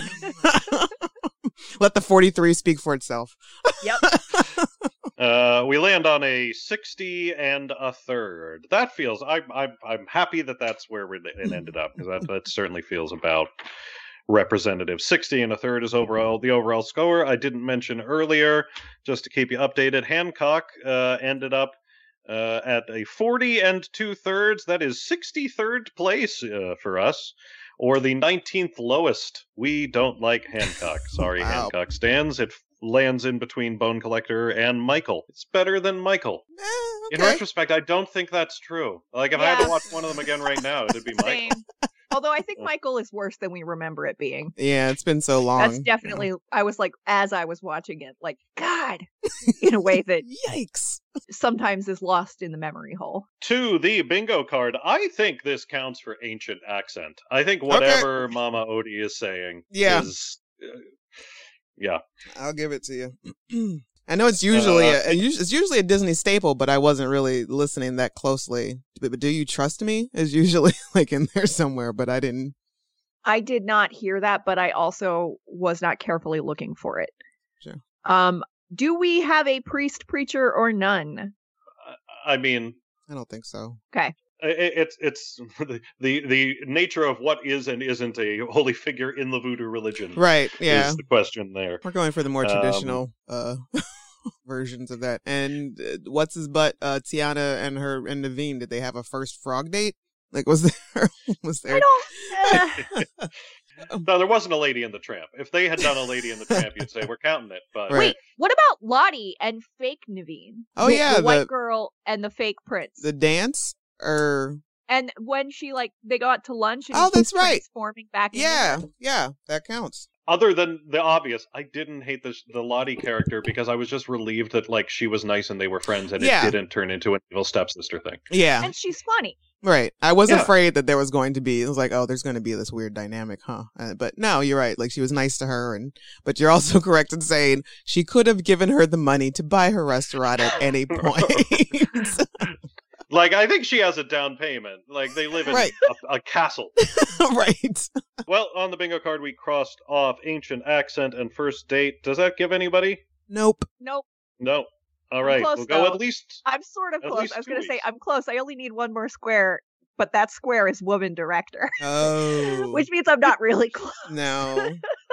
Let the forty-three speak for itself.
Yep.
uh, we land on a sixty and a third. That feels. I, I I'm happy that that's where we- it ended up because that that certainly feels about representative. sixty and a third is overall the overall score. I didn't mention earlier, just to keep you updated. Hancock uh, ended up uh, at a forty and two thirds. That is sixty-third place uh, for us, or the nineteenth lowest. We don't like Hancock. Sorry,
Wow.
Hancock stands. It lands in between Bone Collector and Michael. It's better than Michael.
Eh,
In
okay.
retrospect, I don't think that's true. Like, if I had to
Yeah.
watch one of them again right now, it'd be Michael.
Same. Although I think Michael is worse than we remember it being.
Yeah, it's been so long.
That's definitely, I was like, as I was watching it, like, God, in a way that
Yikes.
sometimes is lost in the memory hole.
To the bingo card, I think this counts for ancient accent. I think whatever Mama Odie is saying
Yeah.
is. Uh, yeah.
I'll give it to you. I know it's usually
Uh,
a, it's usually a Disney staple, but I wasn't really listening that closely. But, but Do You Trust Me is usually like in there somewhere, but I didn't.
I did not hear that, but I also was not carefully looking for it.
Sure.
Um, do we have a priest, preacher, or nun?
I mean,
I don't think so.
i- it's it's the, the the nature of what is and isn't a holy figure in the voodoo religion
Right. Yeah.
is the question there.
We're going for the more
Um,
traditional uh versions of that. And uh, what's his butt? Uh, Tiana and her and Naveen, did they have a first frog date? Like, was there? Was there?
I don't. Uh,
No, there wasn't a Lady in the Tramp. If they had done a Lady in the Tramp, you'd say we're counting it. But
Right.
Wait, what about Lottie and fake Naveen?
Oh,
The-
yeah,
the white
the-
girl and the fake prince.
The dance or
And when she like they go out to lunch and
Oh,
she's
that's right.
transforming back into
yeah,
her.
yeah, that counts.
other than the obvious, I didn't hate the the Lottie character because I was just relieved that like she was nice and they were friends, and
Yeah.
it didn't turn into an evil stepsister thing.
Yeah,
And she's funny.
right. I was
Yeah.
afraid that there was going to be. It was like, oh, there's going to be this weird dynamic, huh? Uh, but no, you're right. Like she was nice to her, and but you're also correct in saying she could have given her the money to buy her restaurant at any point.
Like I think she has a down payment. Like they live in
Right.
a, a castle.
Right.
Well, on the bingo card, we crossed off ancient accent and first date. Does that give anybody?
Nope.
Nope.
No. All
I'm
right,
close,
we'll go
though.
at least.
I'm sort of
At
close.
least
I was
two
gonna say
weeks.
I'm close. I only need one more square, but that square is woman director.
Oh.
Which means I'm not really close.
No.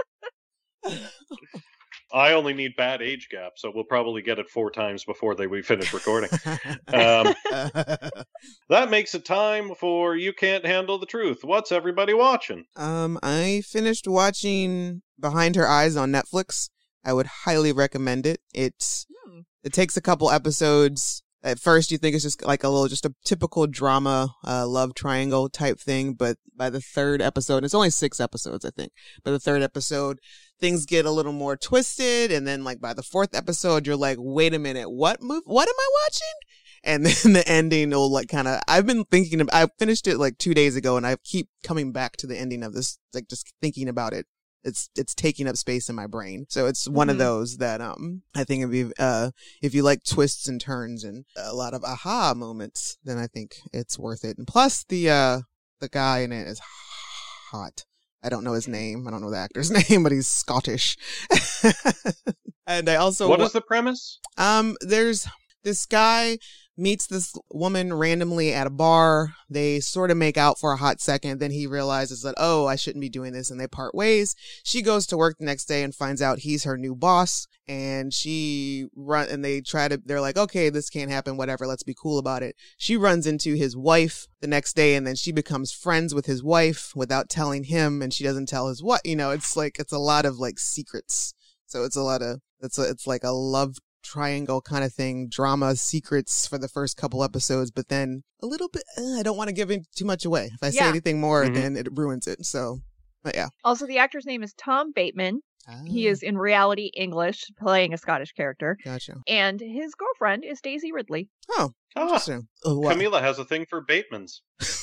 I only need bad age gap, so we'll probably get it four times before they we finish recording. Um, That makes it time for You Can't Handle the Truth. What's everybody watching?
um, I finished watching Behind Her Eyes on Netflix. I would highly recommend it. It's
Hmm.
it takes a couple episodes. At first, you think it's just like a little, just a typical drama, uh, love triangle type thing. But by the third episode, it's only six episodes, I think. By the third episode, things get a little more twisted. And then like by the fourth episode, you're like, wait a minute, what move? What am I watching? And then the ending will like kind of, I've been thinking of, I finished it like two days ago and I keep coming back to the ending of this, like just thinking about it. It's it's taking up space in my brain. So it's one of
Mhm.
those that um I think if you uh if you like twists and turns and a lot of aha moments, then I think it's worth it. And plus the uh the guy in it is hot. I don't know his name. I don't know the actor's name, but he's Scottish. And I also
What is the premise?
um there's this guy meets this woman randomly at a bar. They sort of make out for a hot second. Then he realizes that, oh, I shouldn't be doing this. And they part ways. She goes to work the next day and finds out he's her new boss. And she run and they try to, they're like, okay, this can't happen. Whatever. Let's be cool about it. She runs into his wife the next day and then she becomes friends with his wife without telling him. And she doesn't tell his what, you know, it's like, it's a lot of like secrets. So it's a lot of, it's a, it's like a love triangle kind of thing, drama, secrets for the first couple episodes, but then a little bit, uh, I don't want to give in too much away. If I say
Yeah.
anything more,
Mhm.
then it ruins it. So, but yeah.
Also, the actor's name is Tom Bateman. He
Ah,
is in reality English, playing a Scottish character.
Gotcha.
And his girlfriend is Daisy Ridley.
Oh,
Ah,
interesting. Oh, what?
Camila has a thing for Batemans.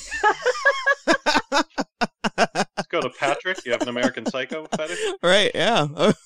Let's go to Patrick. You have an American Psycho fetish?
Right, yeah.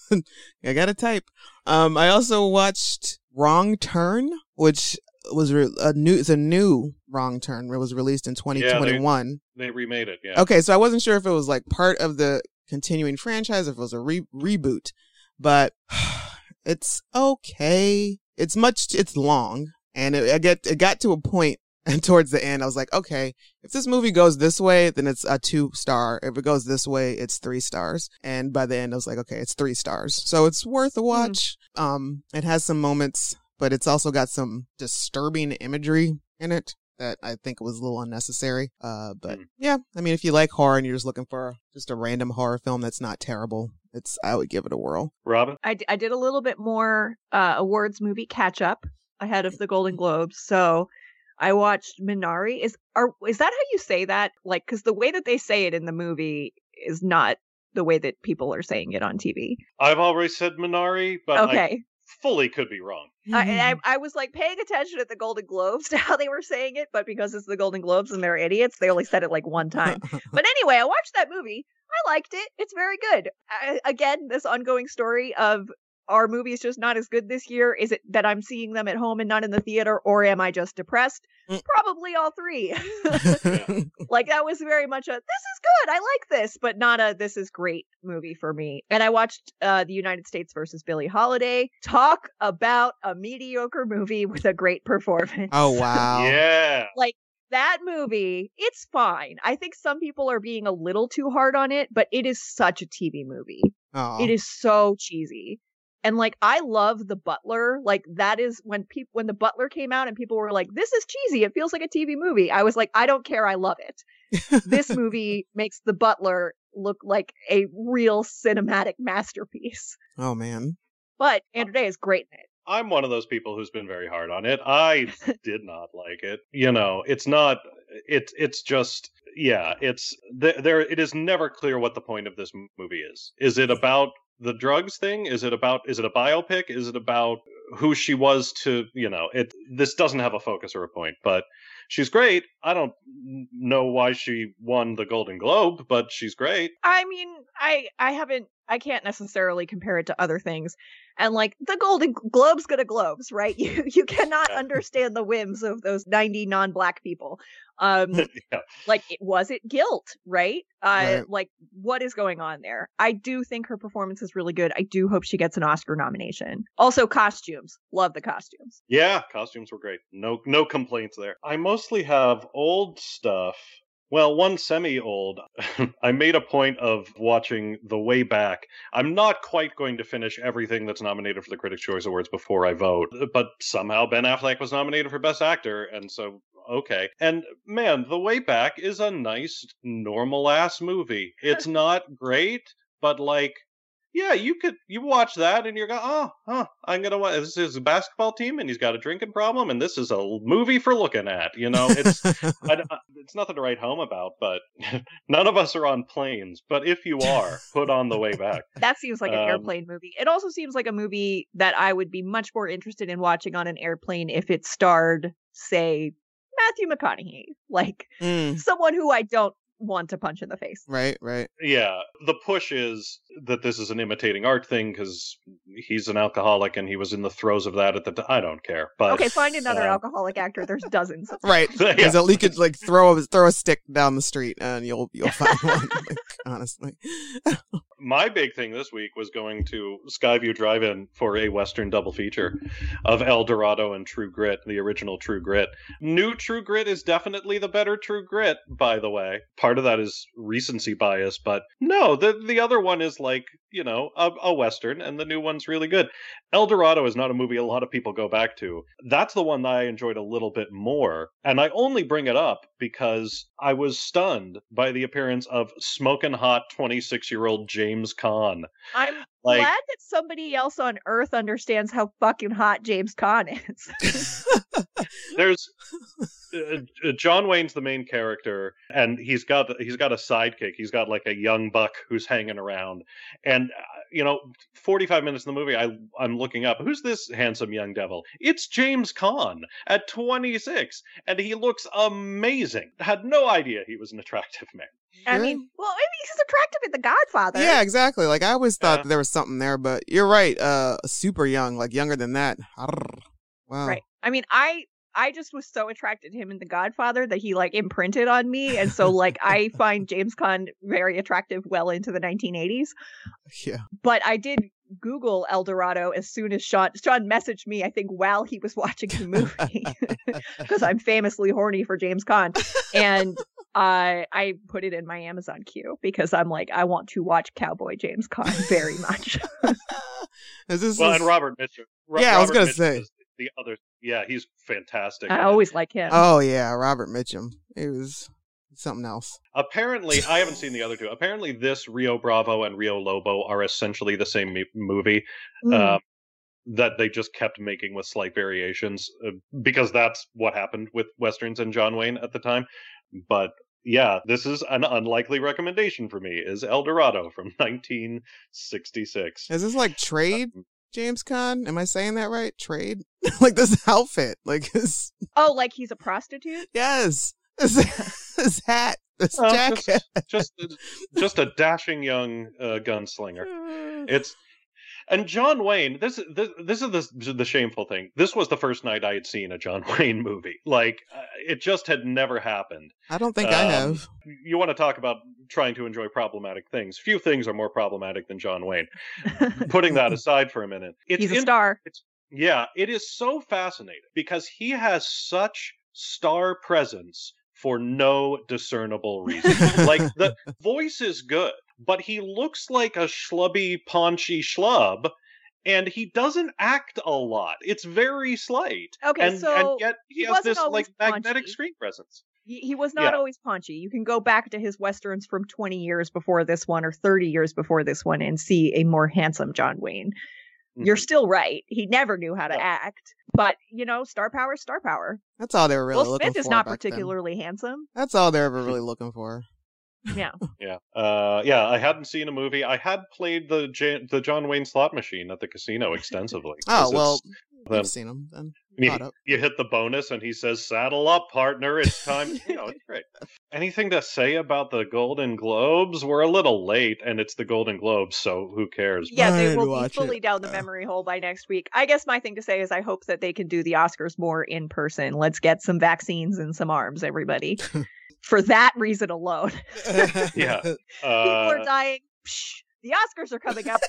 I got to type. Um, I also watched Wrong Turn, which was re- a new, it's a new Wrong Turn. It was released in twenty twenty-one.
They remade it, yeah.
Okay, so I wasn't sure if it was like part of the continuing franchise, if it was a re- reboot, but it's okay. It's much, it's long, and it, I get it got to a point, and towards the end, I was like, okay, if this movie goes this way, then it's a two star. If it goes this way, it's three stars. And by the end, I was like, okay, it's three stars, so it's worth a watch. Um, it has some moments, but it's also got some disturbing imagery in it that I think was a little unnecessary. Uh, but
Mm.
yeah, I mean, if you like horror and you're just looking for just a random horror film that's not terrible, it's I would give it a whirl.
Robin?
I, d- I did a little bit more uh, awards movie catch up ahead of the Golden Globes. So I watched Minari. Is are is that how you say that? Like, because the way that they say it in the movie is not the way that people are saying it on T V.
I've always said Minari, but I
Okay.
fully could be wrong.
I, I I was like paying attention at the Golden Globes to how they were saying it, but because it's the Golden Globes and they're idiots, they only said it like one time. But anyway, I watched that movie. I liked it. It's very good. I, again, this ongoing story of are movies just not as good this year? Is it that I'm seeing them at home and not in the theater, or am I just depressed?
Mm.
Probably all three. Like that was very much a this is good. I like this, but not a this is great movie for me. And I watched uh, The United States versus Billie Holiday. Talk about a mediocre movie with a great performance.
Oh wow.
Yeah.
Like that movie, it's fine. I think some people are being a little too hard on it, but it is such a T V movie.
Aw.
It is so cheesy. And like I love The Butler. Like that is when people when The Butler came out and people were like, this is cheesy. It feels like a T V movie. I was like, I don't care. I love it. This movie makes The Butler look like a real cinematic masterpiece.
Oh man.
But Andrew Day is great in it.
I'm one of those people who's been very hard on it. I did not like it. You know, it's not. It's it's just yeah. It's th- there. It is never clear what the point of this m- movie is. Is it about the drugs thing? Is it about? Is it a biopic? Is it about who she was to? You know, it. This doesn't have a focus or a point. But she's great. I don't n- know why she won the Golden Globe, but she's great.
I mean, I I haven't I can't necessarily compare it to other things. And like the Golden Globes go to Globes, right? You you cannot
Yeah.
understand the whims of those ninety non-black people. Um
Yeah.
like it was it guilt, right? Uh
Right.
like what is going on there? I do think her performance is really good. I do hope she gets an Oscar nomination. Also costumes. Love the costumes.
Yeah, costumes were great. No no complaints there. I mostly have old stuff. Well, one semi-old. I made a point of watching The Way Back. I'm not quite going to finish everything that's nominated for the Critics' Choice Awards before I vote, but somehow Ben Affleck was nominated for Best Actor, and so okay. And man, The Way Back is a nice, normal-ass movie. It's not great, but like, yeah, you could you watch that and you're going, oh, huh, I'm gonna watch. This is a basketball team, and he's got a drinking problem, and this is a movie for looking at. You know, it's I, I- it's nothing to write home about, but none of us are on planes. But if you are, put on The Way Back.
That seems like an
Um,
airplane movie. It also seems like a movie that I would be much more interested in watching on an airplane if it starred, say, Matthew McConaughey. Like
Mm.
someone who I don't want to punch in the face.
Right, right.
Yeah, the push is that this is an imitating art thing because he's an alcoholic and he was in the throes of that at the time. I don't care, but
Okay, find another
um,
alcoholic actor. There's dozens. Of
Right.
Yeah.
Because you could like throw a throw a stick down the street and you'll you'll find one. Like, honestly.
My big thing this week was going to Skyview Drive-In for a Western double feature of El Dorado and True Grit, the original True Grit. New True Grit is definitely the better True Grit, by the way. Part of that is recency bias, but no, the the other one is like, you know, a, a Western, and the new one's really good. El Dorado is not a movie a lot of people go back to. That's the one that I enjoyed a little bit more, and I only bring it up because I was stunned by the appearance of smoking hot twenty-six-year-old James Caan.
I'm
Like-
glad that somebody else on Earth understands how fucking hot James Caan is.
There's uh, uh, John Wayne's the main character, and he's got he's got a sidekick. He's got like a young buck who's hanging around, and uh, you know, forty-five minutes in the movie, I I'm looking up who's this handsome young devil. It's James Caan at twenty-six, and he looks amazing. Had no idea he was an attractive man.
I
Yeah.
mean, well, maybe he's attractive in The Godfather.
Yeah, exactly. Like I always thought
Yeah.
that there was something there, but you're right. Uh, super young, like younger than that. Arrgh. Wow.
Right. I mean, I I just was so attracted to him in The Godfather that he like imprinted on me, and so like I find James Caan very attractive well into the nineteen eighties.
Yeah.
But I did Google El Dorado as soon as Sean Sean messaged me, I think, while he was watching the movie, because I'm famously horny for James Caan, and I I put it in my Amazon queue because I'm like, I want to watch Cowboy James Caan very much.
Is this
Well,
is-
and Robert Mitchum. Ro-
Yeah, I was
Robert
gonna
Mitchum
say.
is the other. Yeah, he's fantastic.
I
in it.
always like him.
Oh yeah, Robert Mitchum. It was something else.
Apparently, I haven't seen the other two. Apparently, this Rio Bravo and Rio Lobo are essentially the same m- movie.
Mm.
Um, that they just kept making with slight variations uh, because that's what happened with westerns and John Wayne at the time. But yeah, this is an unlikely recommendation for me. Is El Dorado from nineteen sixty-six?
Is this like trade, James Caan? Am I saying that right? Trade? Like this outfit? Like his
Oh, like he's a prostitute?
yes, this, this hat, this
Oh,
jacket.
just just a dashing young uh, gunslinger. It's and John Wayne. This this this is the the shameful thing. This was the first night I had seen a John Wayne movie. Like uh, it just had never happened.
I don't think I
Um,
have.
You want to talk about trying to enjoy problematic things? Few things are more problematic than John Wayne. Putting that aside for a minute, it's
he's a
in-
star.
yeah, it is so fascinating because he has such star presence for no discernible reason. Like the voice is good, but he looks like a schlubby, paunchy schlub, and he doesn't act a lot. It's very slight.
Okay,
and,
so
and yet he,
he
has
wasn't
this
always
like magnetic
paunchy.
screen presence.
He, he was not
Yeah.
always paunchy. You can go back to his westerns from twenty years before this one or thirty years before this one and see a more handsome John Wayne. You're
Mhm.
still right. He never knew how to
Yeah.
act. But, you know, star power is star power.
That's all they were really
Will
looking
Smith is
for
not
back then.
particularly handsome.
That's all they're ever really looking for.
Yeah.
Yeah, uh, yeah. I hadn't seen a movie. I had played the J- the John Wayne slot machine at the casino extensively.
Oh
'cause
well,
it's- then-
I've seen them. Then
you,
caught up.
you hit the bonus and he says, "Saddle up, partner. It's time." You know, it's great. Anything to say about the Golden Globes? We're a little late, and it's the Golden Globes, so who cares?
Yeah, they
I'd
will be
watch
fully
it.
down the
Uh.
memory hole by next week. I guess my thing to say is I hope that they can do the Oscars more in person. Let's get some vaccines and some arms, everybody. For that reason alone.
Yeah.
People
Uh,
are dying. Psh, the Oscars are coming up.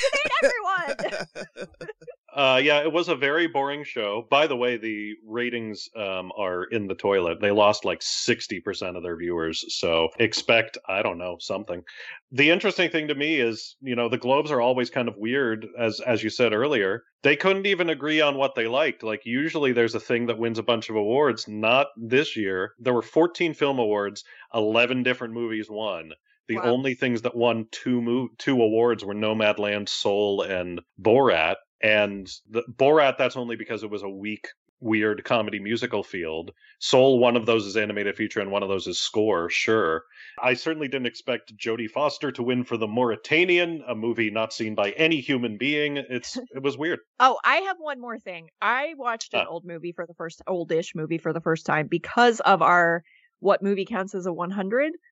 Vaccinate everyone.
Uh, yeah, it was a very boring show. By the way, the ratings um, are in the toilet. They lost like sixty percent of their viewers. So expect, I don't know, something. The interesting thing to me is, you know, the Globes are always kind of weird, as as you said earlier. They couldn't even agree on what they liked. Like, usually there's a thing that wins a bunch of awards. Not this year. There were fourteen film awards, eleven different movies won. The
Wow.
only things that won two mo- two awards were Nomadland, Soul, and Borat. And the Borat, that's only because it was a weak, weird comedy musical field. Soul, one of those is animated feature and one of those is score, sure. I certainly didn't expect Jodie Foster to win for The Mauritanian, a movie not seen by any human being. It's It was weird.
Oh, I have one more thing. I watched an
Ah.
old movie for the first oldish movie for the first time because of our what movie counts as a one hundred.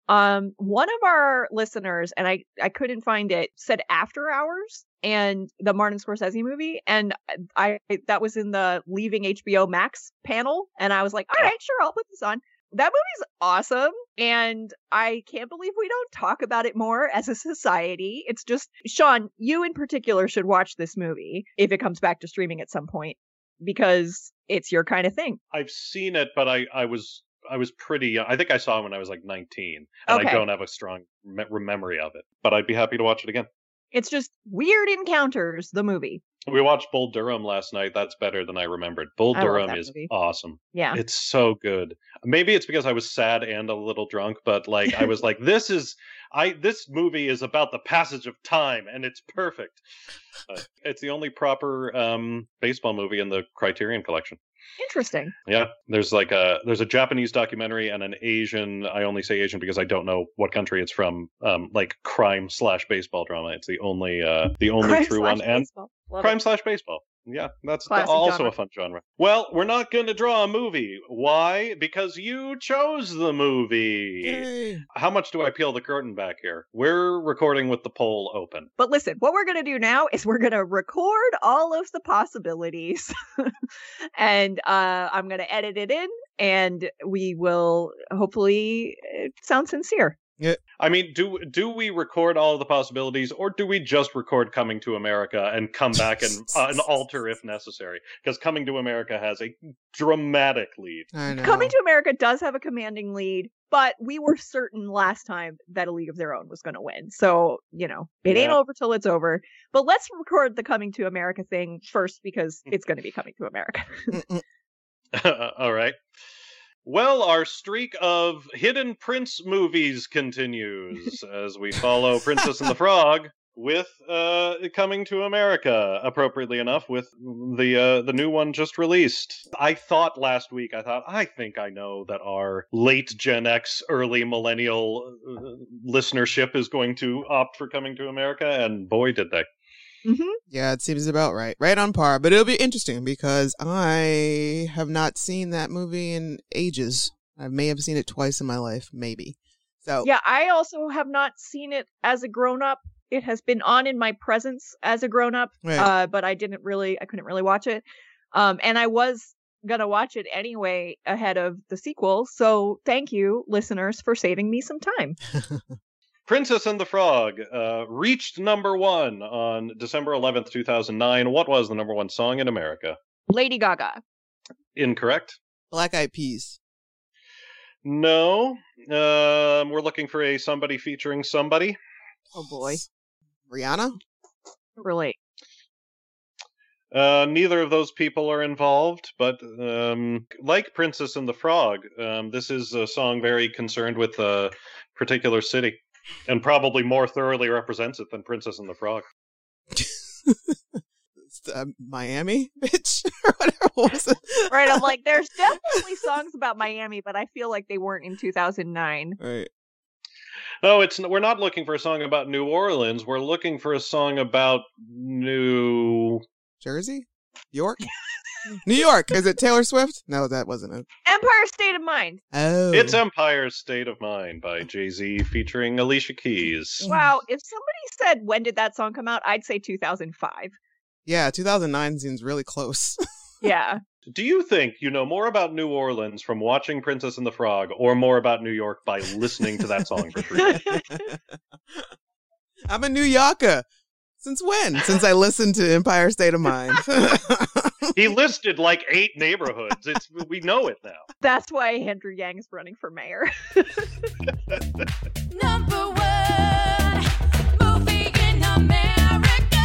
Um, one of our listeners, and I, I couldn't find it, said After Hours and the Martin Scorsese movie. And I, that was in the Leaving H B O Max panel. And I was like, all right, sure, I'll put this on. That movie's awesome. And I can't believe we don't talk about it more as a society. It's just, Sean, you in particular should watch this movie if it comes back to streaming at some point, because it's your kind of thing.
I've seen it, but I, I was I was pretty young. I think I saw it when I was like nineteen, and
Okay.
I don't have a strong me- memory of it. But I'd be happy to watch it again.
It's just Weird Encounters, the movie.
We watched Bull Durham last night. That's better than I remembered. Bull
I love
Durham
that
is
movie.
awesome.
Yeah.
It's so good. Maybe it's because I was sad and a little drunk, but like I was like, this is I this movie is about the passage of time, and it's perfect. Uh, it's the only proper um, baseball movie in the Criterion Collection.
Interesting.
Yeah, there's like a there's a Japanese documentary and an Asian. I only say Asian because I don't know what country it's from. Um, like crime slash baseball drama. It's the only uh the only
Crime
true
slash
one, and
baseball. Love
crime
it.
slash baseball. Yeah, that's
Classic
also
genre.
a fun genre. Well, we're not going to draw a movie. Why? Because you chose the movie.
Yay.
How much do I peel the curtain back here? We're recording with the poll open.
But listen, what we're going to do now is we're going to record all of the possibilities and uh, I'm going to edit it in and we will hopefully uh, sound sincere.
I mean, do do we record all of the possibilities, or do we just record Coming to America and come back and, uh, and alter if necessary? Because Coming to America has a dramatic lead.
I know.
Coming to America does have a commanding lead, but we were certain last time that A League of Their Own was going to win. So, you know, it ain't
Yeah.
over till it's over. But let's record the Coming to America thing first because it's going to be Coming to America.
Mm-mm.
All right. Well, our streak of hidden Prince movies continues as we follow Princess and the Frog with uh, Coming to America, appropriately enough, with the uh, the new one just released. I thought last week, I thought, I think I know that our late Gen X, early millennial uh, listenership is going to opt for Coming to America, and boy, did they.
hmm
Yeah, it seems about right. Right on par. But it'll be interesting because I have not seen that movie in ages. I may have seen it twice in my life, maybe. So
Yeah, I also have not seen it as a grown up. It has been on in my presence as a grown up,
Right.
uh, but I didn't really, I couldn't really watch it. Um, and I was gonna watch it anyway ahead of the sequel. So thank you, listeners, for saving me some time.
Princess and the Frog uh, reached number one on December eleventh, two thousand nine. What was the number one song in America?
Lady Gaga.
Incorrect.
Black Eyed Peas.
No. Um, we're looking for a somebody featuring somebody.
Oh boy,
Rihanna?
relate.
Uh, neither of those people are involved, but um, like Princess and the Frog, um, this is a song very concerned with a particular city, and probably more thoroughly represents it than Princess and the Frog.
Uh, Miami, bitch, or whatever what was it.
Right, I'm like, there's definitely songs about Miami, but I feel like they weren't in two thousand nine.
Right.
No, it's we're not looking for a song about New Orleans. We're looking for a song about New.
Jersey? York? New York. Is it Taylor Swift? No, that wasn't it.
Empire State of Mind.
Oh.
It's Empire State of Mind by Jay-Z featuring Alicia Keys.
Wow, if somebody said when did that song come out, I'd say two thousand five.
Yeah, two thousand nine seems really close.
Yeah.
Do you think you know more about New Orleans from watching Princess and the Frog, or more about New York by listening to that song for three days?
I'm a New Yorker. Since when? Since I listened to Empire State of Mind.
He listed like eight neighborhoods. It's we know it now.
That's why Andrew Yang is running for mayor.
Number one movie in America.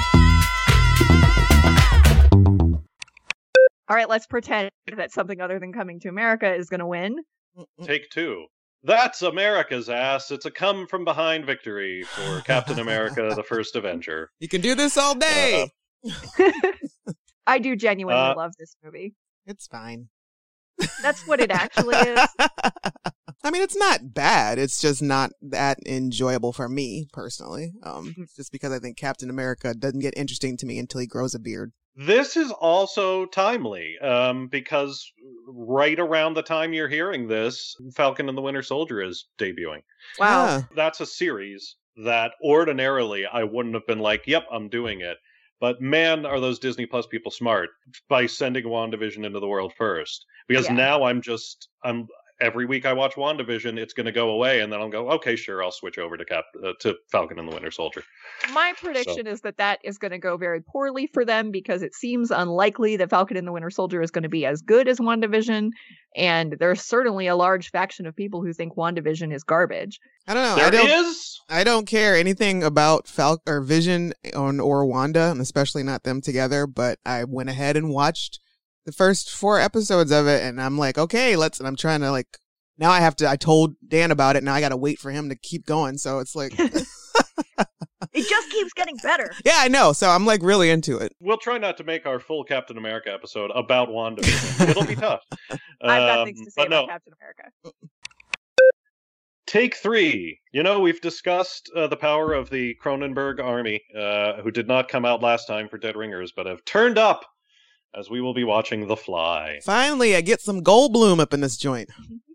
All right, let's pretend that something other than Coming to America is going to win.
Take two. That's America's ass. It's a come from behind victory for Captain America: The First Avenger.
You can do this all day.
I do genuinely
Uh,
love this movie.
It's fine.
That's what it actually is.
I mean, it's not bad. It's just not that enjoyable for me personally. Um, it's just because I think Captain America doesn't get interesting to me until he grows a beard.
This is also timely um, because right around the time you're hearing this, Falcon and the Winter Soldier is debuting.
Wow.
Yeah.
That's a series that ordinarily I wouldn't have been like, yep, I'm doing it. But man, are those Disney Plus people smart by sending WandaVision into the world first. Because
Yeah.
now I'm just, I'm every week I watch WandaVision, it's going to go away, and then I'll go, okay, sure, I'll switch over to Cap uh, to Falcon and the Winter Soldier.
My prediction is that that is going to go very poorly for them because it seems unlikely that Falcon and the Winter Soldier is going to be as good as WandaVision. And there's certainly a large faction of people who think WandaVision is garbage.
I don't know.
There
I don't.
is.
I don't care anything about Falcon or Vision on or Wanda, and especially not them together. But I went ahead and watched the first four episodes of it, and I'm like, okay, let's. And I'm trying to like. Now I have to. I told Dan about it. Now I got to wait for him to keep going. So it's like.
It just keeps getting better.
Yeah, I know. So I'm like really into it.
We'll try not to make our full Captain America episode about WandaVision. It'll be tough.
I've got
Um,
things to say
but
about
no,
Captain America.
Take three. You know, we've discussed uh, the power of the Cronenberg army, uh, who did not come out last time for Dead Ringers, but have turned up as we will be watching The Fly.
Finally, I get some Goldblum up in this joint.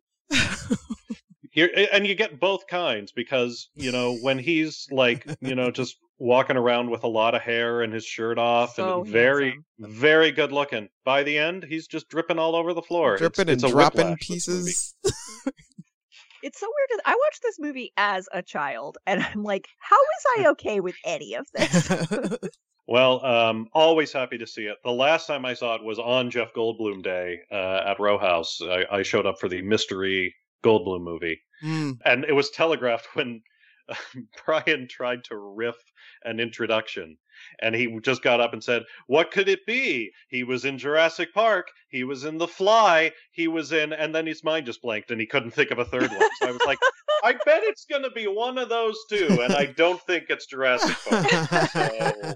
Here, and you get both kinds because, you know, when he's like, you know, just walking around with a lot of hair and his shirt off
So
and very,
handsome.
very good looking. By the end, he's just dripping all over the floor.
Dripping
it's,
and
it's a
dropping
whiplash, this movie.
pieces.
It's so weird. I watched this movie as a child, and I'm like, how was I okay with any of this?
Well, um, always happy to see it. The last time I saw it was on Jeff Goldblum Day uh, at Row House. I, I showed up for the mystery Goldblum movie,
Mm.
and it was telegraphed when uh, Brian tried to riff an introduction, and he just got up and said, "What could it be? He was in Jurassic Park. He was in The Fly. He was in," and then his mind just blanked, and he couldn't think of a third one. So I was like, "I bet it's going to be one of those two," and I don't think it's Jurassic Park. So...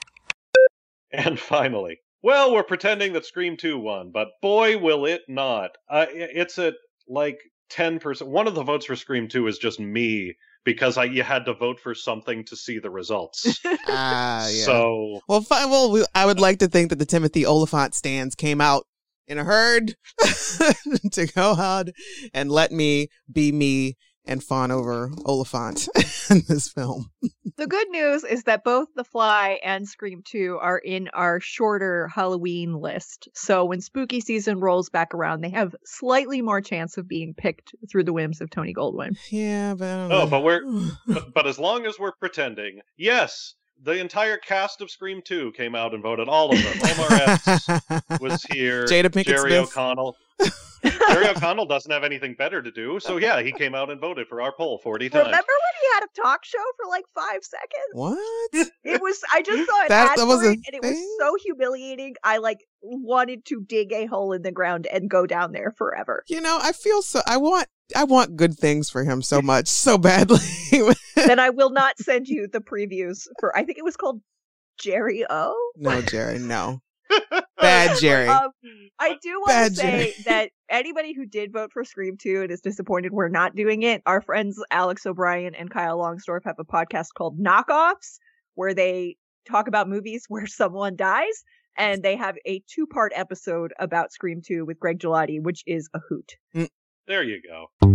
And finally, well, we're pretending that Scream two won, but boy, will it not. Uh, it's at like ten percent. One of the votes for Scream two is just me because I you had to vote for something to see the results.
Ah, yeah.
So,
Well, fine. Well, we, I would like to think that the Timothy Oliphant stands came out in a herd to go out and let me be me and fawn over Oliphant in this film.
The good news is that both The Fly and Scream two are in our shorter Halloween list. So when spooky season rolls back around, they have slightly more chance of being picked through the whims of Tony Goldwyn.
Yeah, but I don't
oh,
know.
but we're but, but as long as we're pretending, yes, the entire cast of Scream two came out and voted. All of them. Omar Epps was here.
Jada Pinkett
Jerry
Smith.
O'Connell. Jerry O'Connell doesn't have anything better to do, so yeah, he came out and voted for our poll forty times.
Remember when he had a talk show for like five seconds?
What?
It was, I just saw an
That-
ad
that was
for
a
it, and it was
thing?
so humiliating. I like wanted to dig a hole in the ground and go down there forever.
You know, I feel so. I want. I want good things for him so much, so badly.
Then I will not send you the previews for, I think it was called Jerry O.
No, Jerry. No. Bad Jerry.
Um, I do want
Bad
to say
Jerry.
that anybody who did vote for Scream two and is disappointed we're not doing it, our friends Alex O'Brien and Kyle Longsdorff have a podcast called Knockoffs, where they talk about movies where someone dies, and they have a two-part episode about Scream two with Greg Gelati, which is a hoot.
There you go.